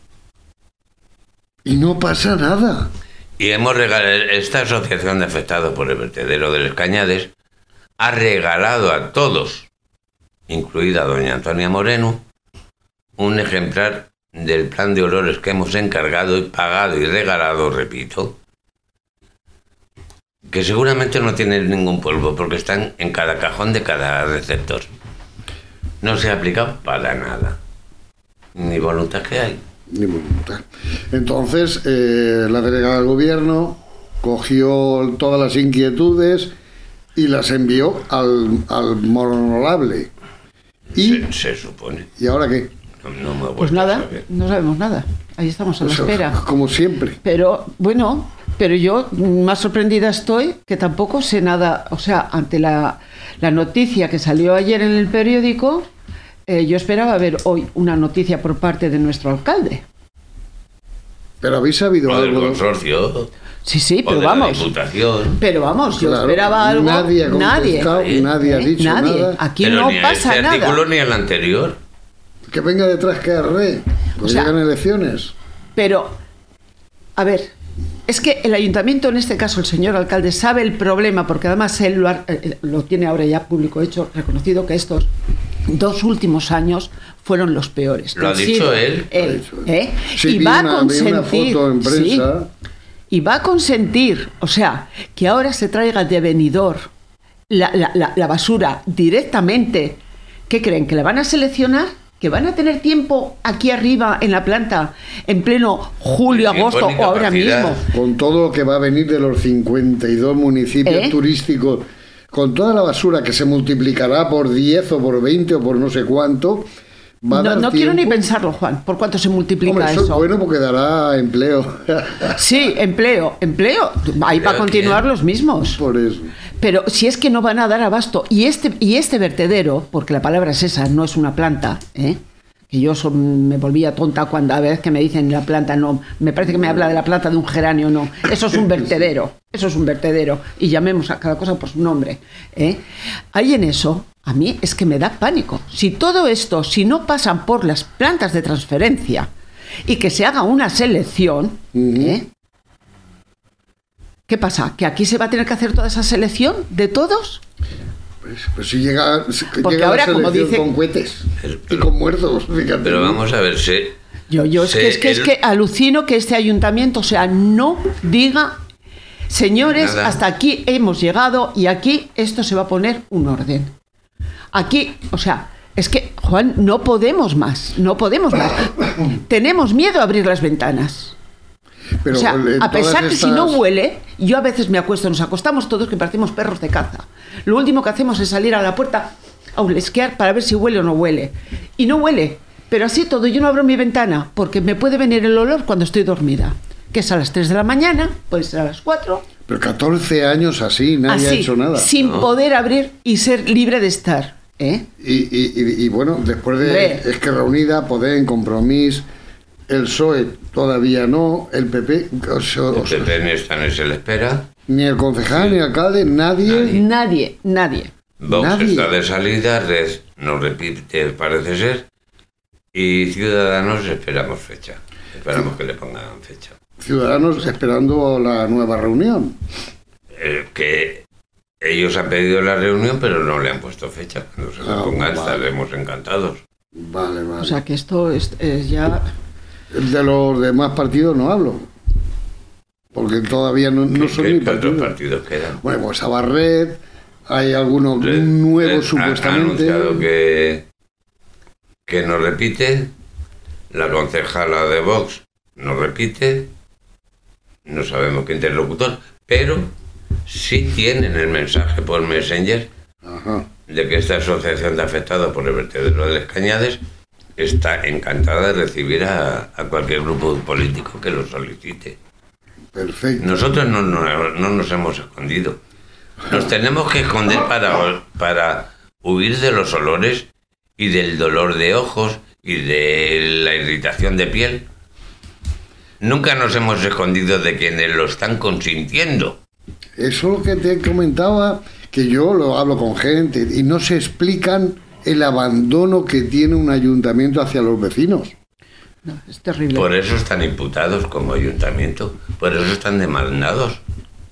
S1: Y no pasa nada.
S3: Y hemos regalado, esta asociación de afectados por el vertedero de Les Cañades ha regalado a todos, incluida doña Antonia Moreno, un ejemplar del plan de olores que hemos encargado y pagado y regalado, repito, que seguramente no tienen ningún polvo porque están en cada cajón de cada receptor. No se ha aplicado para nada. Ni voluntad que hay.
S1: Ni voluntad. Entonces, eh, la delegada del gobierno cogió todas las inquietudes y las envió al, al honorable. Y,
S3: se, se supone.
S1: ¿Y ahora qué?
S3: No, no me
S2: pues nada, no sabemos nada. Ahí estamos a la
S1: Eso,
S2: espera.
S1: Como siempre.
S2: Pero, bueno, pero yo más sorprendida estoy que tampoco sé nada. O sea, ante la, la noticia que salió ayer en el periódico, eh, yo esperaba ver hoy una noticia por parte de nuestro alcalde.
S1: Pero habéis sabido
S3: O del
S1: algo.
S3: consorcio.
S2: Sí, sí,
S3: O
S2: pero
S3: de
S2: vamos.
S3: la Diputación.
S2: Pero vamos, yo
S1: Claro,
S2: esperaba algo.
S1: nadie ha
S2: nadie.
S1: contestado,
S2: ¿Eh?
S1: nadie ha dicho
S2: nadie.
S1: nada.
S2: Aquí
S3: Pero
S2: no
S3: ni a
S2: pasa
S3: este
S2: nada.
S3: artículo ni al anterior.
S1: Que venga detrás que arre. Porque
S2: O sea,
S1: llegan elecciones.
S2: Pero, a ver, es que el ayuntamiento, en este caso el señor alcalde, sabe el problema, porque además él lo, ha- eh, lo tiene ahora ya público hecho, reconocido que estos dos últimos años fueron los peores.
S3: Lo ha
S2: Han
S3: dicho
S2: sido
S3: él.
S1: Lo ha dicho él.
S2: ¿eh?
S1: Sí,
S2: y
S1: vi
S2: va
S1: una-
S2: a
S1: vi una
S2: consentir.
S1: foto en
S2: sí,
S1: prensa.
S2: y va a consentir, o sea, que ahora se traiga de Benidorm la, la, la, la basura directamente. ¿Qué creen? ¿Que la van a seleccionar? ¿Que van a tener tiempo aquí arriba en la planta en pleno julio,
S3: Ni tiempo
S2: agosto
S3: ni
S2: o ahora
S3: capacidad.
S2: mismo?
S1: Con todo lo que va a venir de los cincuenta y dos municipios
S2: ¿Eh?
S1: turísticos, con toda la basura que se multiplicará por diez o por veinte o por no sé cuánto, va a
S2: No,
S1: dar
S2: no quiero ni
S1: tiempo.
S2: pensarlo, Juan, por cuánto se multiplica
S1: Hombre, eso
S2: eso.
S1: es bueno porque dará empleo.
S2: Sí, empleo, empleo. Ahí va a
S3: ¿Empleo
S2: continuar
S3: quién?
S2: los mismos.
S1: Por eso.
S2: Pero si es que no van a dar abasto, y este, y este vertedero, porque la palabra es esa, no es una planta, ¿eh? Que yo son- me volvía tonta cuando a veces que me dicen la planta, no, me parece que me habla de la planta de un geranio, no, eso es un vertedero, eso es un vertedero, y llamemos a cada cosa por su nombre, ¿eh? Ahí en eso, a mí es que me da pánico. Si todo esto, si no pasan por las plantas de transferencia y que se haga una selección, ¿eh? ¿Qué pasa? ¿Que aquí se va a tener que hacer toda esa selección de todos?
S1: Pues, pues si llega, si
S2: Porque
S1: llega
S2: ahora,
S1: la
S2: como
S1: selección
S2: dice-
S1: con cohetes
S3: El-
S1: y con muertos, fíjate.
S3: Pero vamos a ver, si
S2: Yo, yo es,
S3: Sí,
S2: que, es, que, es
S3: el-
S2: que alucino que este ayuntamiento, o sea, no diga, señores,
S3: Nada.
S2: hasta aquí hemos llegado y aquí esto se va a poner un orden. Aquí, o sea, es que, Juan, no podemos más, no podemos más. Tenemos miedo a abrir las ventanas.
S1: Pero
S2: o sea,
S1: en
S2: a pesar
S1: todas
S2: que si no
S1: estas-
S2: huele, yo a veces me acuesto, nos acostamos todos que parecemos perros de caza. Lo último que hacemos es salir a la puerta a olisquear para ver si huele o no huele. Y no huele. Pero así todo, yo no abro mi ventana porque me puede venir el olor cuando estoy dormida. Que es a las tres de la mañana, puede ser a las cuatro.
S1: Pero catorce años así, nadie
S2: así,
S1: ha hecho nada.
S2: sin
S3: No.
S2: poder abrir y ser libre de estar. ¿eh?
S1: Y, y, y- y bueno, después de
S2: Hombre.
S1: Esquerra Unida, Podem, Compromís, el P S O E todavía no, el P P, o sea, o
S3: el
S1: sea,
S3: P P ni está ni se le espera,
S1: ni el concejal, ni el alcalde, nadie.
S3: Nadie.
S2: Nadie, nadie.
S3: Vox
S1: Nadie.
S3: está de salida, Red nos repite, parece ser, y Ciudadanos esperamos fecha. Esperamos que le pongan fecha.
S1: Ciudadanos esperando la nueva reunión.
S3: Eh, que ellos han pedido la reunión, pero no le han puesto fecha. Cuando se la
S1: Ah,
S3: pongan,
S1: vale.
S3: estaremos encantados.
S1: Vale, vale.
S2: O sea que esto es, es ya...
S1: De los demás partidos no hablo. Porque todavía no, no
S3: ¿Qué-
S1: son
S3: qué
S1: ni
S3: otros
S1: partidos.
S3: partidos quedan?
S1: Bueno, pues a Barret, hay algunos
S3: Red-
S1: nuevos
S3: Red
S1: supuestamente.
S3: Ha anunciado que, que nos repite. La concejala de Vox nos repite. No sabemos qué interlocutor, pero sí tienen el mensaje por Messenger
S1: Ajá.
S3: de que esta asociación de afectados por el vertedero de Les Cañades está encantada de recibir a, a cualquier grupo político que lo solicite.
S1: Perfecto.
S3: Nosotros no, no, no nos hemos escondido. Nos tenemos que esconder para, para huir de los olores y del dolor de ojos y de la irritación de piel. Nunca nos hemos escondido de quienes lo están consintiendo.
S1: Eso es lo que te comentaba, que yo lo hablo con gente y no se explican el abandono que tiene un ayuntamiento hacia los vecinos.
S2: No, es terrible.
S3: Por eso están imputados como ayuntamiento, por eso están demandados.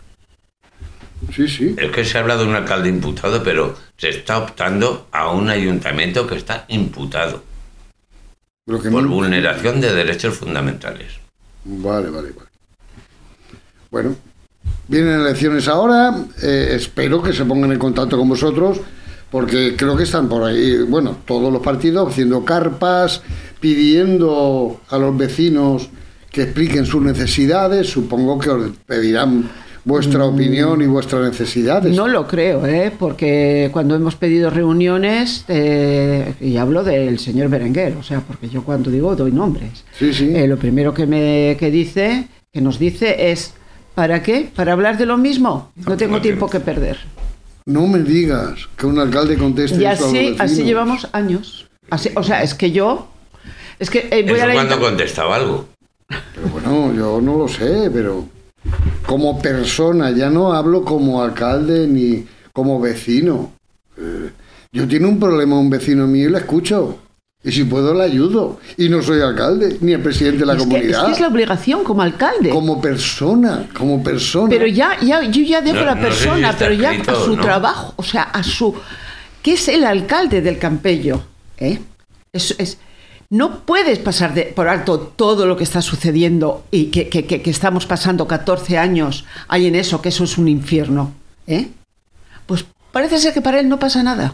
S1: Sí, sí.
S3: Es que se habla de un alcalde imputado, pero se está optando a un ayuntamiento que está imputado
S1: Lo que
S3: por
S1: no...
S3: vulneración de derechos fundamentales.
S1: Vale, vale, vale. Bueno, vienen elecciones ahora, eh, espero que se pongan en contacto con vosotros, porque creo que están por ahí, bueno, todos los partidos haciendo carpas, pidiendo a los vecinos que expliquen sus necesidades, supongo que os pedirán vuestra opinión y vuestras necesidades.
S2: No lo creo, ¿eh? Porque cuando hemos pedido reuniones, eh, y hablo del señor Berenguer, o sea, porque yo cuando digo doy nombres.
S1: Sí, sí.
S2: Eh, lo primero que me que dice, que nos dice es, ¿para qué? ¿Para hablar de lo mismo? No tengo
S3: no
S2: tiempo
S3: tienes.
S2: que perder.
S1: No me digas que un alcalde conteste
S2: Y
S1: eso a los
S2: así,
S1: vecinos.
S2: así llevamos años. Así, o sea, es que yo... Es que eh, voy
S3: Eso
S2: a la
S3: cuando
S2: inter-
S3: contestaba algo.
S1: Pero bueno, yo no lo sé, pero como persona, ya no hablo como alcalde ni como vecino. Eh, yo tengo un problema un vecino mío y le escucho. Y si puedo le ayudo. Y no soy alcalde, ni el presidente de la
S2: es, que,
S1: comunidad.
S2: es que es la obligación como alcalde.
S1: Como persona, como persona.
S2: Pero ya, ya, yo ya dejo
S3: No-
S2: a la
S3: no sé si
S2: persona,
S3: está
S2: pero ya
S3: escrito
S2: a
S3: o
S2: su
S3: no.
S2: trabajo, o sea, a su... ¿Qué es el alcalde del Campello? ¿Eh? Es, es, no puedes pasar de, por alto todo lo que está sucediendo y que, que, que, que estamos pasando catorce años ahí en eso, que eso es un infierno. ¿Eh? Pues parece ser que para él no pasa nada.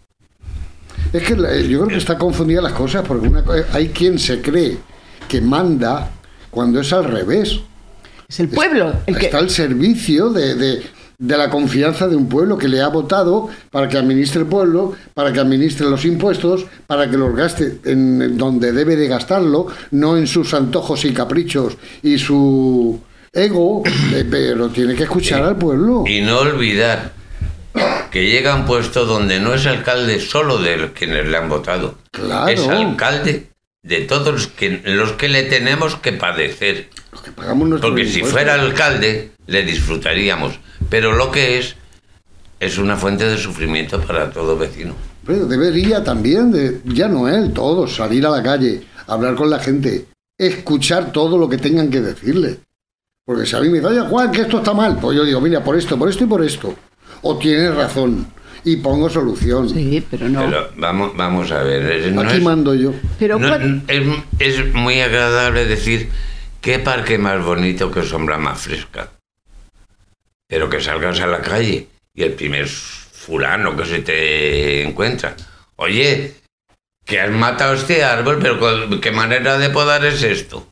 S1: Es que la- yo creo que está confundida las cosas, porque una, co- hay quien se cree que manda cuando es al revés.
S2: Es el pueblo el que...
S1: Está al servicio de, de, de la confianza de un pueblo que le ha votado para que administre el pueblo, para que administre los impuestos, para que los gaste en donde debe de gastarlo, no en sus antojos y caprichos y su ego, eh, pero tiene que escuchar al pueblo.
S3: Y no olvidar que llega a un puesto donde no es alcalde solo de quienes le han votado.
S1: Claro.
S3: Es alcalde de todos los que, los que le tenemos que padecer.
S1: Los que pagamos nuestros
S3: Porque si
S1: impuestos.
S3: fuera alcalde, le disfrutaríamos. Pero lo que es, es una fuente de sufrimiento para todo vecino.
S1: Pero debería también, de, ya no él, todos, salir a la calle, hablar con la gente, escuchar todo lo que tengan que decirle. Porque si a mí me dice, oye Juan, que esto está mal, pues yo digo, mira, por esto, por esto y por esto. O tienes razón, y pongo solución.
S2: Sí, pero no.
S3: Pero vamos, vamos a ver. es- no
S1: Aquí
S3: es-
S1: mando yo.
S2: Pero
S3: no-
S2: cuan-
S3: es, es muy agradable decir qué parque más bonito, qué sombra más fresca. Pero que salgas a la calle y el primer fulano que se te encuentra, oye, que has matado este árbol, pero con- ¿qué manera de podar es esto?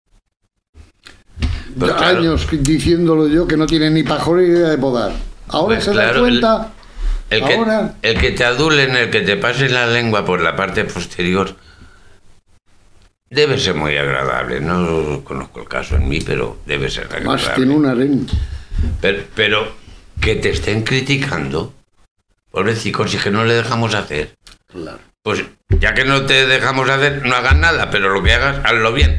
S3: Pues
S1: Ya
S3: claro,
S1: años diciéndolo yo que no tiene ni pajor idea de podar. Ahora
S3: Pues
S1: se da
S3: claro,
S1: cuenta.
S3: el que,
S1: ahora.
S3: el que te adulen, el que te pase la lengua por la parte posterior, debe ser muy agradable. No conozco el caso en mí, pero debe ser
S1: Más
S3: agradable.
S1: tiene un harén.
S3: Pero, pero que te estén criticando, pobrecicos, y que no le dejamos hacer.
S1: Claro.
S3: Pues ya que no te dejamos hacer, no hagas nada, pero lo que hagas, hazlo bien.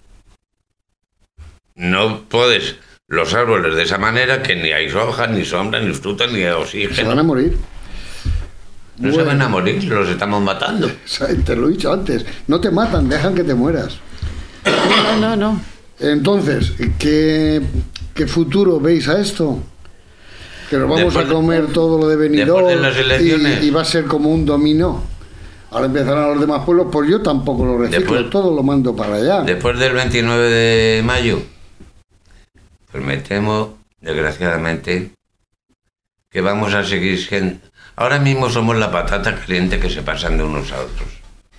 S3: No puedes los árboles de esa manera que ni hay hojas, ni sombra, ni fruta, ni
S1: Se van a
S3: oxígeno.
S1: morir.
S3: No se van a morir, los estamos matando.
S1: Te lo he dicho antes. No te matan, dejan que te mueras.
S2: No, no, no.
S1: Entonces, ¿qué, qué futuro veis a esto? Que nos vamos
S3: Después
S1: a
S3: de-
S1: comer todo lo de Benidorm
S3: después de las elecciones.
S1: y, y va a ser como un dominó. Ahora empezarán los demás pueblos, pues yo tampoco lo reciclo,
S3: Después-
S1: todo lo mando para allá.
S3: Después del veintinueve de mayo, pues me temo, desgraciadamente, que vamos a seguir siendo... Ahora mismo somos la patata caliente que se pasan de unos a otros.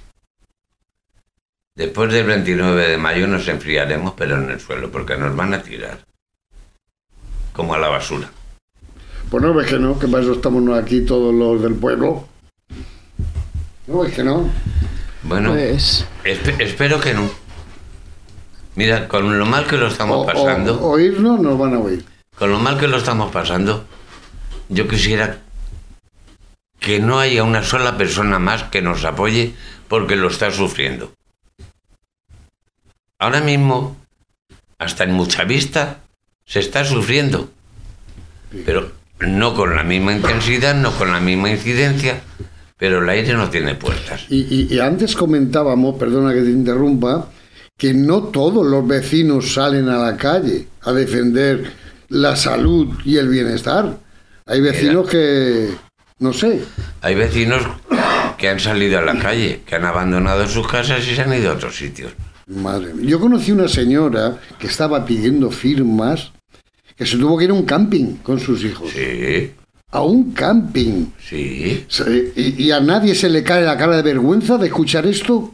S3: Después del veintinueve de mayo nos enfriaremos, pero en el suelo, porque nos van a tirar. Como a la basura.
S1: Pues no ves que no, que para eso estamos aquí todos los del pueblo. No ves que no.
S3: Bueno,
S2: Pues
S3: espe- espero que no. Mira, con lo mal que lo
S1: O,
S3: estamos
S1: o-
S3: pasando...
S1: oírnos nos van a oír.
S3: Con lo mal que lo estamos pasando, yo quisiera que no haya una sola persona más que nos apoye porque lo está sufriendo. Ahora mismo, hasta en Muchavista, se está sufriendo. Pero no con la misma intensidad, no con la misma incidencia, pero el aire no tiene puertas.
S1: Y, y, y antes comentábamos, perdona que te interrumpa, que no todos los vecinos salen a la calle a defender la salud y el bienestar. Hay vecinos Mira, que, no sé.
S3: Hay vecinos que han salido a la calle, que han abandonado sus casas y se han ido a otros sitios.
S1: Madre mía. Yo conocí una señora que estaba pidiendo firmas, que se tuvo que ir a un camping con sus hijos.
S3: Sí.
S1: A un camping.
S3: Sí.
S1: ¿Y, y a nadie se le cae la cara de vergüenza de escuchar esto?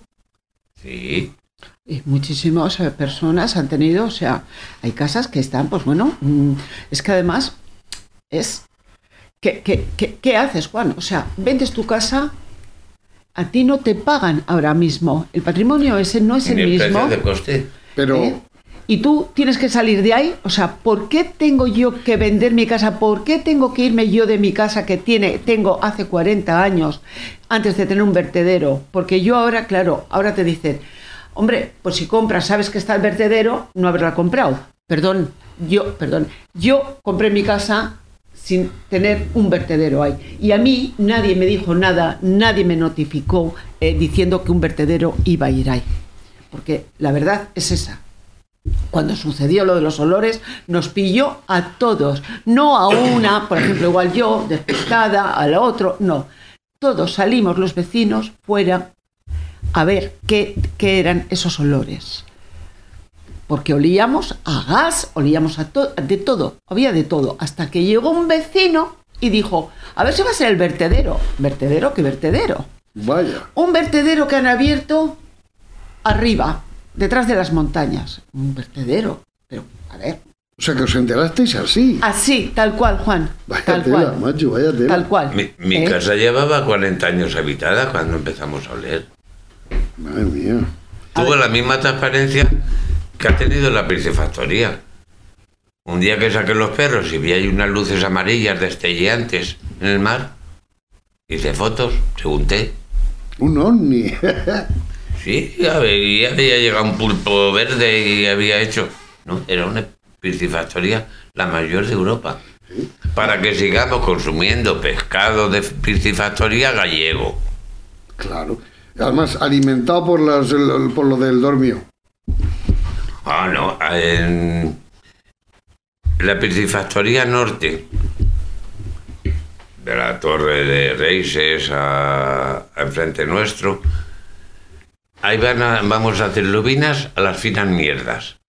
S3: Sí.
S2: Y muchísimas personas han tenido, o sea, hay casas que están, pues bueno, es que además es... ¿Qué, qué, qué, qué haces, Juan? O sea, vendes tu casa, a ti no te pagan ahora mismo. El patrimonio ese no es el, el mismo.
S3: Precio de coste.
S1: Pero...
S2: ¿Eh? Y tú tienes que salir de ahí, o sea, ¿por qué tengo yo que vender mi casa? ¿Por qué tengo que irme yo de mi casa que tiene, tengo hace cuarenta años antes de tener un vertedero? Porque yo ahora, claro, ahora te dicen, hombre, pues si compras, sabes que está el vertedero, no haberla comprado. Perdón, yo, perdón, yo compré mi casa sin tener un vertedero ahí. Y a mí nadie me dijo nada, nadie me notificó eh, diciendo que un vertedero iba a ir ahí. Porque la verdad es esa. Cuando sucedió lo de los olores, nos pilló a todos, no a una, por ejemplo, igual yo, despistada, a la otra, no. Todos salimos, los vecinos, fuera a ver qué, qué eran esos olores. Porque olíamos a gas, olíamos a to- de todo, había de todo, hasta que llegó un vecino y dijo, a ver si va a ser el vertedero. ¿Vertedero? ¿Qué vertedero?
S1: Vaya.
S2: Un vertedero que han abierto arriba, detrás de las montañas. Un vertedero. Pero, a ver.
S1: O sea, que os enterasteis así.
S2: Así, tal cual, Juan.
S1: Vaya
S2: tal
S1: tela,
S2: cual.
S1: macho, vaya tela.
S2: Tal cual.
S3: Mi, mi
S2: ¿Eh?
S3: casa llevaba cuarenta años habitada cuando empezamos a oler.
S1: Madre mía.
S3: Tuvo la misma transparencia que ha tenido la piscifactoría. Un día que saqué los perros y vi ahí unas luces amarillas destelleantes en el mar, hice fotos, pregunté.
S1: Un ovni.
S3: Sí, había, había llegado un pulpo verde y había hecho... No, era una piscifactoría la mayor de Europa. ¿Sí? Para que sigamos consumiendo pescado de piscifactoría gallego.
S1: Claro. Además, alimentado por, las, el, por lo del dormio.
S3: Ah, no. En la piscifactoría norte, de la Torre de Reises a, a enfrente nuestro, ahí van a, vamos a hacer lubinas a las finas mierdas.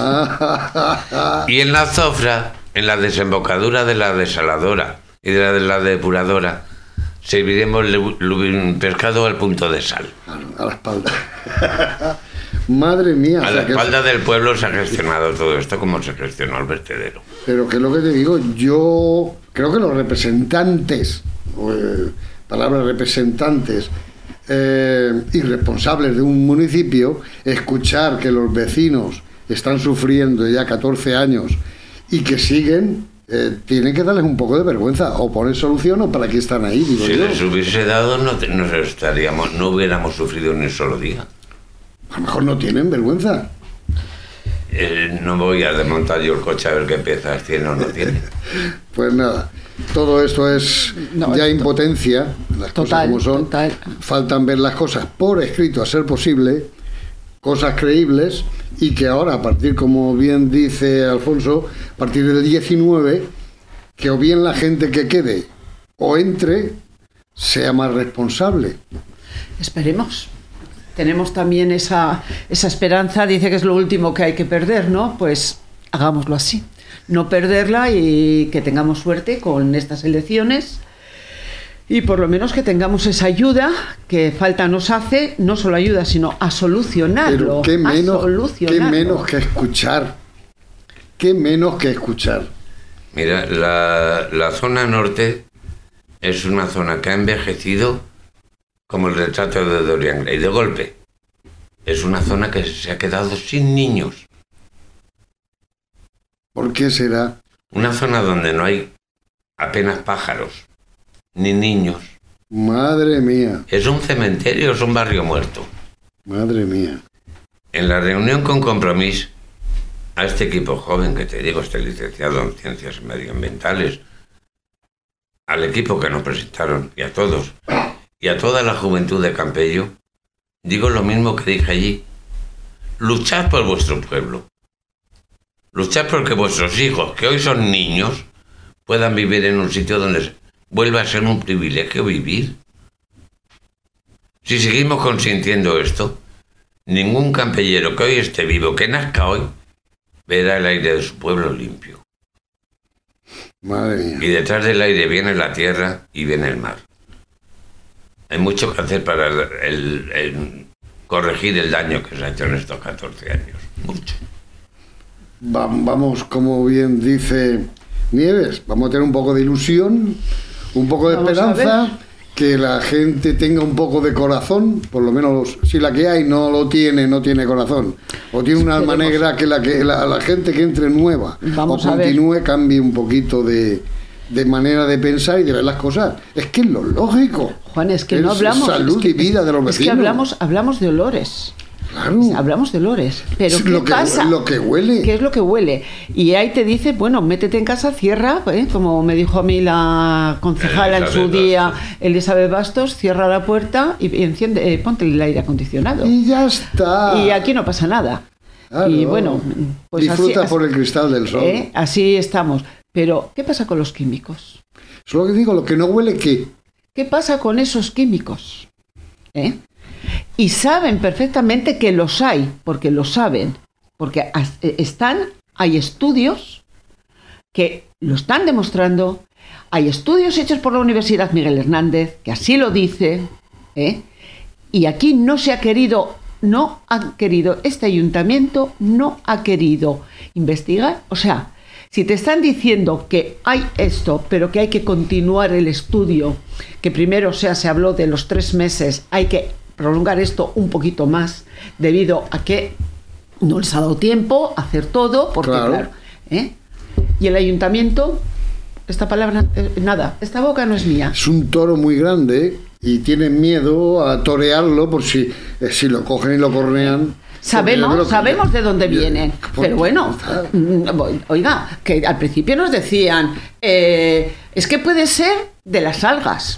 S3: Y en la Zofra, en la desembocadura de la desaladora y de la de la depuradora, serviremos lubin, pescado al punto de sal.
S1: A la espalda. Madre mía.
S3: A
S1: o sea,
S3: la espalda
S1: que...
S3: del pueblo se ha gestionado todo esto como se gestionó el vertedero.
S1: Pero que es lo que te digo, yo creo que los representantes, eh, palabras representantes, eh, irresponsables de un municipio, escuchar que los vecinos están sufriendo ya catorce años y que siguen, eh, tienen que darles un poco de vergüenza, o poner solución o para qué están ahí, digo
S3: si
S1: yo.
S3: les hubiese dado, no, te, no, estaríamos, no hubiéramos sufrido ni un solo día.
S1: A lo mejor no tienen vergüenza.
S3: Eh, no voy a desmontar yo el coche a ver qué piezas tiene o no tiene.
S1: Pues nada, todo esto es
S2: no,
S1: ya
S2: es
S1: impotencia, las
S2: total,
S1: cosas como son.
S2: Total.
S1: Faltan ver las cosas por escrito a ser posible, cosas creíbles, y que ahora, a partir, como bien dice Alfonso, a partir del diecinueve, que o bien la gente que quede o entre sea más responsable.
S2: Esperemos. Tenemos también esa, esa esperanza, dice que es lo último que hay que perder, ¿no? Pues hagámoslo así. No perderla y que tengamos suerte con estas elecciones y por lo menos que tengamos esa ayuda que falta nos hace, no solo ayuda, sino a solucionarlo.
S1: Pero qué menos,
S2: a solucionarlo.
S1: qué menos que escuchar. Qué menos que escuchar.
S3: Mira, la, la zona norte es una zona que ha envejecido como el retrato de Dorian Gray. De golpe, es una zona que se ha quedado sin niños.
S1: ¿Por qué será?
S3: Una zona donde no hay apenas pájaros, ni niños.
S1: Madre mía.
S3: Es un cementerio, es un barrio muerto.
S1: Madre mía.
S3: En la reunión con Compromís, a este equipo joven que te digo, este licenciado en Ciencias Medioambientales, al equipo que nos presentaron y a todos, y a toda la juventud de Campello, digo lo mismo que dije allí. Luchad por vuestro pueblo. Luchad porque vuestros hijos, que hoy son niños, puedan vivir en un sitio donde vuelva a ser un privilegio vivir. Si seguimos consintiendo esto, ningún campellero que hoy esté vivo, que nazca hoy, verá el aire de su pueblo limpio.
S1: Madre mía.
S3: Y detrás del aire viene la tierra y viene el mar. Hay mucho que hacer para el, el, el corregir el daño que se ha hecho en estos catorce años. Mucho.
S1: Va- vamos, como bien dice Nieves, vamos a tener un poco de ilusión, un poco de
S2: Vamos a
S1: esperanza, que la gente tenga un poco de corazón, por lo menos si la que hay no lo tiene, no tiene corazón, o tiene un alma
S2: Esperemos.
S1: negra, que la que la, la gente que entre nueva
S2: Vamos
S1: o
S2: a ver.
S1: continúe cambie un poquito de, de manera de pensar y de ver las cosas. Es que es lo lógico.
S2: Juan, es que no
S1: Es
S2: hablamos...
S1: salud
S2: es que,
S1: y vida de los
S2: es
S1: vecinos.
S2: que hablamos, hablamos de olores.
S1: Claro.
S2: Hablamos de olores. Pero
S1: Es
S2: ¿qué
S1: lo que-
S2: pasa?
S1: lo que huele.
S2: ¿Qué es lo que huele? Y ahí te dice, bueno, métete en casa, cierra, ¿eh? Como me dijo a mí la concejala en su
S3: Elizabeth
S2: día,
S3: Bastos.
S2: Elizabeth Bastos, cierra la puerta y, y enciende, eh, ponte el aire acondicionado.
S1: Y ya está.
S2: Y aquí no pasa nada.
S1: Claro.
S2: Y bueno, pues
S1: disfruta
S2: así,
S1: por el cristal del sol.
S2: ¿eh? Así estamos. Pero, ¿qué pasa con los químicos?
S1: Es lo que digo, lo que no huele, ¿qué?
S2: ¿Qué pasa con esos químicos? ¿Eh? Y saben perfectamente que los hay, porque lo saben, porque as- eh, están, hay estudios que lo están demostrando, hay estudios hechos por la Universidad Miguel Hernández, que así lo dice, ¿eh? Y aquí no se ha querido, no han querido, este ayuntamiento no ha querido investigar, o sea, si te están diciendo que hay esto, pero que hay que continuar el estudio, que primero, o sea, se habló de los tres meses, hay que prolongar esto un poquito más, debido a que no les ha dado tiempo a hacer todo, porque
S1: Claro.
S2: claro, ¿eh? Y el ayuntamiento, esta palabra, eh, nada, esta boca no es mía.
S1: Es un toro muy grande y tienen miedo a torearlo por si, eh, si lo cogen y lo cornean.
S2: Sabemos,
S1: Porque yo creo que-
S2: sabemos de dónde
S1: yo-
S2: vienen,
S1: porque-
S2: pero bueno, mm, oiga, que al principio nos decían, eh, es que puede ser de las algas,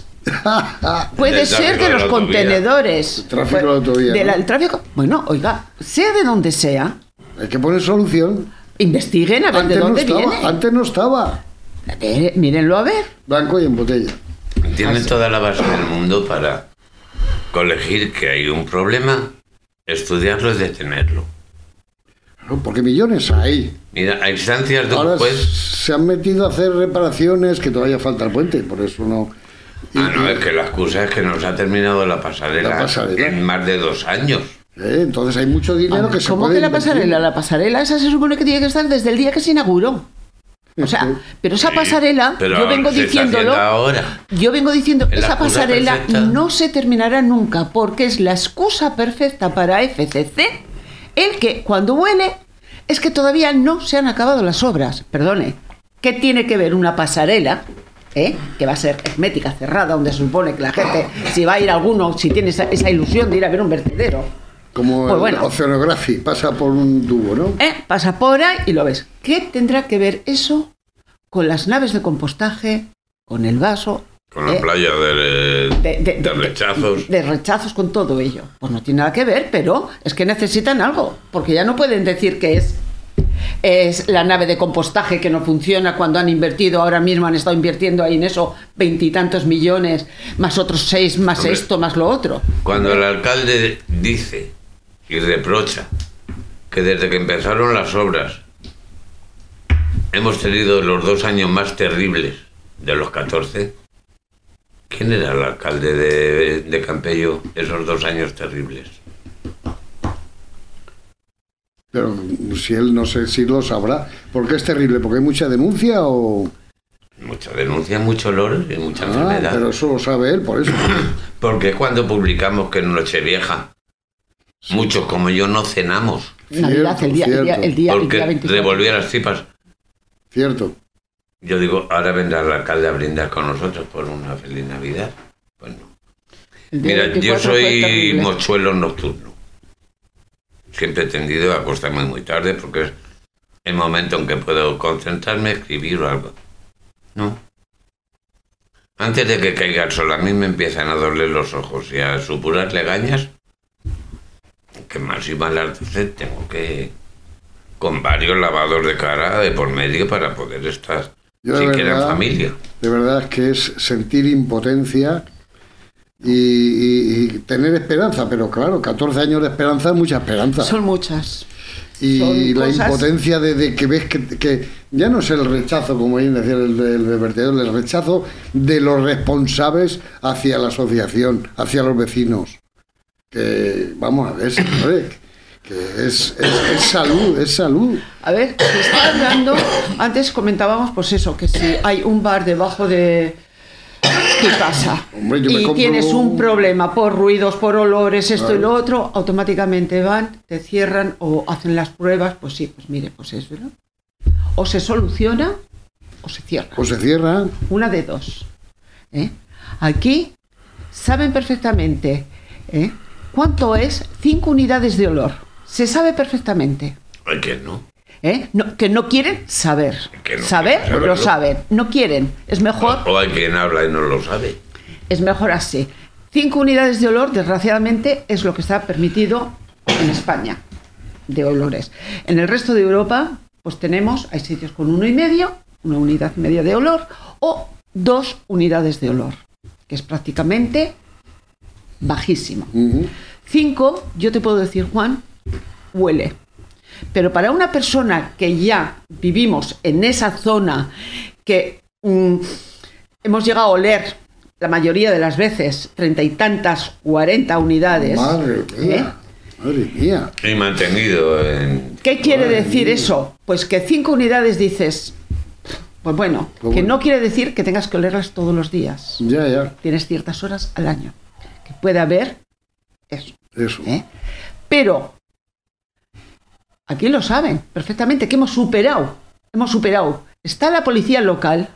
S2: puede
S3: Del
S2: ser
S3: tráfico
S2: de
S3: de
S2: los
S3: la autovía.
S2: contenedores,
S1: El tráfico de la autovía,
S2: de la-
S1: ¿no?
S2: el tráfico, bueno, oiga, sea de donde sea,
S1: Hay que poner solución.
S2: investiguen a ver
S1: Antes
S2: de
S1: no
S2: dónde
S1: estaba,
S2: viene.
S1: antes no estaba.
S2: Eh, mírenlo a ver.
S1: Blanco y en botella.
S3: Tienen toda la base del mundo para colegir que hay un problema, estudiarlo y detenerlo.
S1: Claro, porque millones hay.
S3: Mira, a instancias de un
S1: Ahora
S3: juez...
S1: se han metido a hacer reparaciones, que todavía falta el puente, por eso no. y-
S3: Ah, no, es que la excusa es que nos ha terminado la pasarela,
S1: La pasarela.
S3: en más de dos años.
S1: eh, entonces hay mucho dinero que se
S2: ¿Cómo
S1: puede
S2: que la
S1: invertir.
S2: pasarela? La pasarela esa se supone que tiene que estar desde el día que se inauguró. O sea, pero esa pasarela,
S3: Pero
S2: yo vengo
S3: se está
S2: diciéndolo,
S3: haciendo ahora.
S2: yo vengo diciendo,
S3: Es la
S2: esa
S3: excusa
S2: pasarela
S3: perfecta.
S2: no se terminará nunca, porque es la excusa perfecta para F C C, el que cuando huele es que todavía no se han acabado las obras. Perdone, ¿qué tiene que ver una pasarela? ¿Eh? Que va a ser hermética, cerrada, donde se supone que la gente, si va a ir alguno, si tiene esa, esa ilusión de ir a ver un vertedero,
S1: Como
S2: Pues
S1: el
S2: bueno.
S1: Oceanography, pasa por un tubo, ¿no?
S2: ¿eh? Pasa por ahí y lo ves. ¿Qué tendrá que ver eso con las naves de compostaje, con el vaso,
S3: Con la
S2: eh,
S3: playa de,
S2: de, de-
S3: de
S2: de-
S3: rechazos.
S2: de rechazos, con todo ello? Pues no tiene nada que ver, pero es que necesitan algo, porque ya no pueden decir que es es la nave de compostaje que no funciona cuando han invertido, ahora mismo han estado invirtiendo ahí en eso veintitantos millones, más otros seis, más
S3: Hombre.
S2: esto, más lo otro.
S3: Cuando el alcalde dice y reprocha que desde que empezaron las obras hemos tenido los dos años más terribles de los catorce, ¿quién era el alcalde de, de Campello esos dos años terribles?
S1: Pero si él no sé si lo sabrá. ¿Por qué es terrible? ¿Porque hay mucha denuncia o...?
S3: Mucha denuncia, mucho olor y mucha
S1: Ah,
S3: enfermedad.
S1: pero eso lo sabe él, por eso.
S3: Porque cuando publicamos que en Nochevieja, muchos como yo no cenamos,
S2: Navidad, el día, el día, el día, el día
S3: porque
S2: veinticuatro.
S3: revolvía las tripas.
S1: Cierto.
S3: Yo digo, ahora vendrá el alcalde a brindar con nosotros por una feliz Navidad. Pues no.
S2: El día
S3: Mira, yo
S2: veinticuatro fue
S3: soy
S2: terrible.
S3: mochuelo nocturno. Siempre he tendido a acostarme muy tarde porque es el momento en que puedo concentrarme, escribir o algo. No. Antes de que caiga el sol, a mí me empiezan a doler los ojos y a supurar legañas, que más y más las veces tengo que... con varios lavados de cara de por medio para poder estar
S1: Yo
S3: siquiera
S1: verdad,
S3: en familia.
S1: De verdad es que es sentir impotencia y, y, y tener esperanza, pero claro, catorce años de esperanza es mucha esperanza.
S2: Son muchas.
S1: Y
S2: Son
S1: la
S2: cosas...
S1: impotencia de, de que ves que, que ya no es el rechazo, como bien decía el, el de vertedor, el rechazo de los responsables hacia la asociación, hacia los vecinos. Que, vamos a ver, señores, que es, es, es salud, es salud.
S2: A ver, se está hablando, antes comentábamos pues eso, que si hay un bar debajo de tu casa
S1: Hombre, yo me
S2: y
S1: compro-
S2: tienes un problema por ruidos, por olores, esto
S1: Claro.
S2: y lo otro, automáticamente van, te cierran o hacen las pruebas, pues sí, pues mire, pues es verdad. O se soluciona o se cierra.
S1: O se cierra.
S2: Una de dos. ¿eh? Aquí saben perfectamente ¿eh? cuánto es cinco unidades de olor. Se sabe perfectamente.
S3: Ay, que no.
S2: ¿eh? No, que no quieren saber.
S3: Que no
S2: saber,
S3: quieren saberlo.
S2: lo saben. No quieren. Es mejor,
S3: O hay quien habla y no lo sabe.
S2: es mejor así. Cinco unidades de olor, desgraciadamente, es lo que está permitido en España de olores. En el resto de Europa, pues tenemos, hay sitios con uno y medio, una unidad y media de olor, o dos unidades de olor, que es prácticamente bajísimo.
S1: Uh-huh.
S2: Cinco, yo te puedo decir, Juan, huele. Pero para una persona que ya vivimos en esa zona, que mm, hemos llegado a oler la mayoría de las veces treinta y tantas, cuarenta unidades.
S1: Madre mía,
S2: ¿eh?
S1: madre mía.
S3: Y mantenido en...
S2: ¿Qué quiere
S1: Madre
S2: decir
S1: mía.
S2: eso? Pues que cinco unidades dices, pues bueno,
S1: Pues
S2: que
S1: bueno.
S2: no quiere decir que tengas que olerlas todos los días.
S1: Ya, ya,
S2: Tienes ciertas horas al año que puede haber eso.
S1: eso.
S2: ¿eh? Pero aquí lo saben perfectamente, que hemos superado, hemos superado. Está la policía local,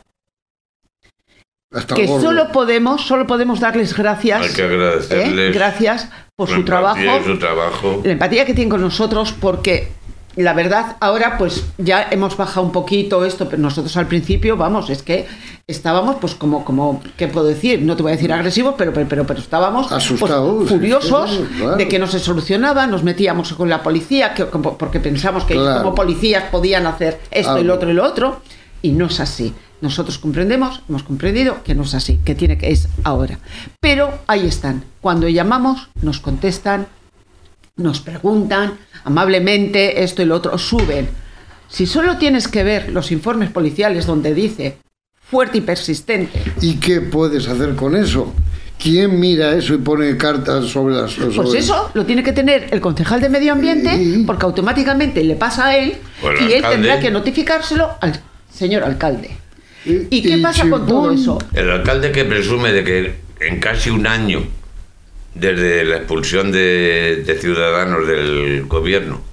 S1: Hasta
S2: que
S1: el gorro.
S2: solo podemos, solo podemos darles gracias,
S3: Hay que
S2: ¿eh?
S3: agradecerles
S2: gracias por
S3: su
S2: su trabajo,
S3: empatía y su trabajo.
S2: la empatía que tienen con nosotros, porque la verdad ahora pues ya hemos bajado un poquito esto, pero nosotros al principio, vamos, es que estábamos pues como, como ¿qué puedo decir? No te voy a decir agresivos, pero, pero, pero, pero estábamos pues,
S1: Asustados,
S2: furiosos
S1: sí, claro.
S2: de que no se solucionaba, nos metíamos con la policía, que, como- porque pensamos que
S1: Claro.
S2: como policías podían hacer esto y
S1: Algo.
S2: lo otro y lo otro, y no es así. Nosotros comprendemos, hemos comprendido que no es así, que tiene que es ahora. Pero ahí están. Cuando llamamos, nos contestan, nos preguntan amablemente esto y lo otro, suben. Si solo tienes que ver los informes policiales donde dice fuerte y persistente,
S1: ¿Y qué puedes hacer con eso? ¿Quién mira eso y pone cartas sobre las... sobre-
S2: pues eso lo tiene que tener el concejal de medio ambiente,
S1: Sí.
S2: porque automáticamente le pasa a él
S3: O el
S2: y él
S3: alcalde.
S2: tendrá que notificárselo al señor alcalde.
S1: Y,
S2: ¿Y qué pasa con todo
S1: chimpún.
S2: eso?
S3: El alcalde que presume de que en casi un año, desde la expulsión de, de ciudadanos del gobierno,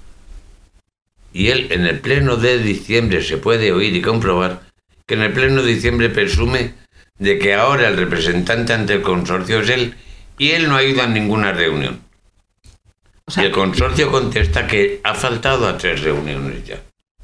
S3: y él en el pleno de diciembre se puede oír y comprobar que en el pleno de diciembre presume de que ahora el representante ante el consorcio es él y él no ha ido a ninguna reunión.
S2: O sea,
S3: Y el consorcio contesta que ha faltado a tres reuniones ya.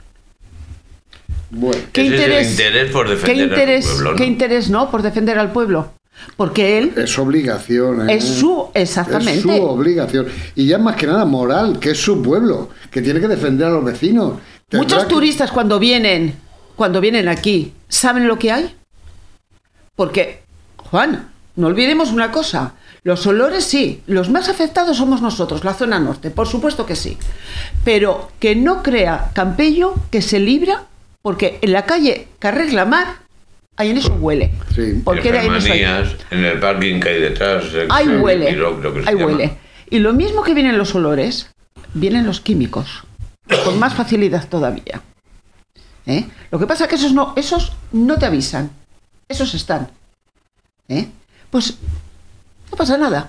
S1: Bueno,
S2: ¿qué
S3: Ese
S2: interés,
S3: es el interés por
S2: qué
S3: defender
S2: interés,
S3: al pueblo, ¿no?
S2: qué interés no por defender al pueblo? Porque él
S1: es obligación. ¿eh?
S2: es su, exactamente.
S1: Es su obligación. Y ya más que nada moral, que es su pueblo, que tiene que defender a los vecinos. Tendrá
S2: Muchos
S1: que-
S2: turistas cuando vienen, cuando vienen aquí, ¿saben lo que hay? Porque, Juan, no olvidemos una cosa, los olores sí, los más afectados somos nosotros, la zona norte, por supuesto que sí. Pero que no crea Campello que se libra, porque en la calle Carrer La Mar, ahí en eso huele.
S1: Sí.
S2: Porque de ahí en eso hay-
S3: Germanías, en el parking que hay detrás. el-
S2: ahí
S3: el
S2: huele,
S3: Piro, creo que se
S2: ahí
S3: llama.
S2: huele. Y lo mismo que vienen los olores, vienen los químicos, con más facilidad todavía. ¿Eh? Lo que pasa es que esos no, esos no te avisan, esos están. ¿Eh? Pues no pasa nada.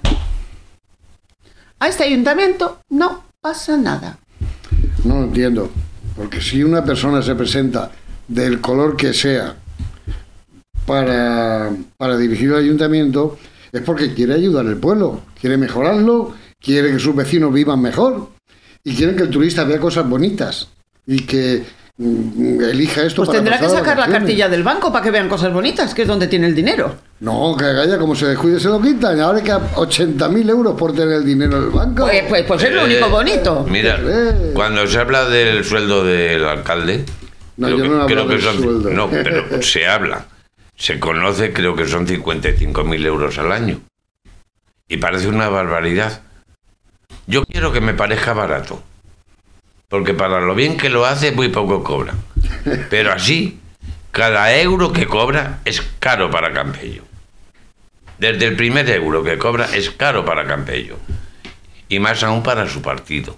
S2: A este ayuntamiento no pasa nada.
S1: No lo entiendo. Porque si una persona se presenta del color que sea para, para dirigir el ayuntamiento, es porque quiere ayudar al pueblo, quiere mejorarlo, quiere que sus vecinos vivan mejor y quiere que el turista vea cosas bonitas y que, mm, elija esto
S2: Pues
S1: para
S2: tendrá que
S1: pasar
S2: sacar la
S1: vacaciones.
S2: cartilla del banco para que vean cosas bonitas, que es donde tiene el dinero.
S1: No, que Gaya, como se descuide se lo quitan. Ahora hay que ochenta mil euros por tener el dinero en el banco.
S2: Pues, pues, pues es lo
S3: Eh,
S2: único bonito.
S3: Mira,
S1: Eh.
S3: cuando se habla del sueldo del alcalde,
S1: No,
S3: creo
S1: yo
S3: que-
S1: no he
S3: creo
S1: hablado
S3: que
S1: del
S3: son-
S1: sueldo.
S3: no, pero se habla, se conoce, creo que son cincuenta y cinco mil euros al año. Y parece una barbaridad. Yo quiero que me parezca barato, porque para lo bien que lo hace, muy poco cobra. Pero así, cada euro que cobra es caro para Campello. Desde el primer euro que cobra es caro para Campello. Y más aún para su partido.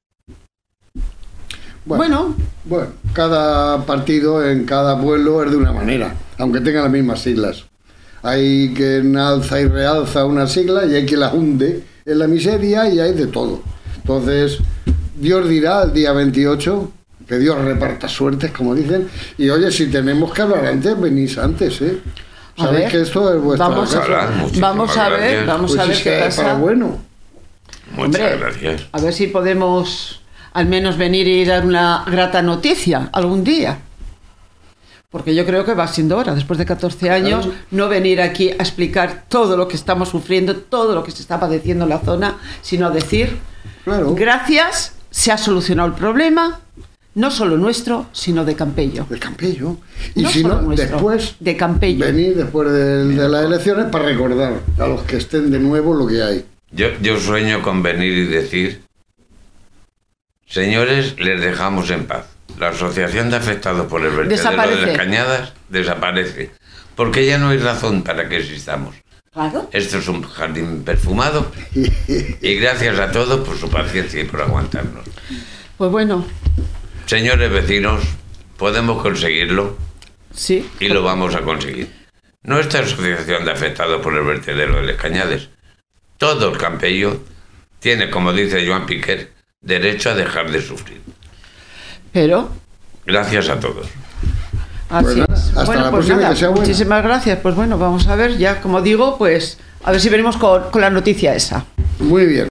S2: Bueno,
S1: Bueno, cada partido en cada pueblo es de una manera, aunque tengan las mismas siglas. Hay quien alza y realza una sigla y hay quien la hunde en la miseria y hay de todo. Entonces, Dios dirá el día veintiocho, que Dios reparta suertes, como dicen, y oye, si tenemos que hablar antes, venís antes, ¿eh?
S2: A
S1: Sabéis
S2: ver,
S1: que esto es vuestra
S2: vamos a,
S1: casa.
S3: Ojalá, muchísimas
S2: vamos a ver,
S3: gracias.
S2: vamos
S1: Pues
S2: a ver
S1: es
S2: qué
S1: que es para
S2: pasa.
S1: bueno.
S3: Muchas
S2: Hombre,
S3: gracias.
S2: a ver si podemos al menos venir y dar una grata noticia algún día. Porque yo creo que va siendo hora, después de catorce años,
S1: Claro.
S2: no venir aquí a explicar todo lo que estamos sufriendo, todo lo que se está padeciendo en la zona, sino decir,
S1: Claro.
S2: gracias, se ha solucionado el problema, no solo nuestro, sino de Campello.
S1: De Campello. Y
S2: No
S1: si
S2: solo
S1: no,
S2: nuestro,
S1: después
S2: de Campello.
S1: venir después de, de las elecciones para recordar a los que estén de nuevo lo que hay.
S3: Yo, yo sueño con venir y decir, señores, les dejamos en paz. La asociación de afectados por el vertedero
S2: Desaparece.
S3: de las Cañadas desaparece. Porque ya no hay razón para que existamos.
S2: Claro.
S3: Esto es un jardín perfumado y gracias a todos por su paciencia y por aguantarnos.
S2: Pues bueno,
S3: Señores vecinos, podemos conseguirlo
S2: sí.
S3: y lo vamos a conseguir. Nuestra asociación de afectados por el vertedero de las Cañadas, todo el Campello tiene, como dice Joan Piquer, derecho a dejar de sufrir.
S2: Pero
S3: Gracias a todos.
S2: así
S1: Pues nada,
S2: es.
S1: hasta
S2: Bueno,
S1: la
S2: pues
S1: próxima,
S2: nada,
S1: que sea buena.
S2: muchísimas gracias. Pues bueno, vamos a ver, ya como digo, pues a ver si venimos con, con la noticia esa.
S1: Muy bien.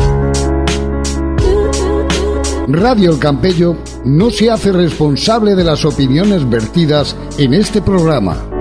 S1: Radio El Campello no se hace responsable de las opiniones vertidas en este programa.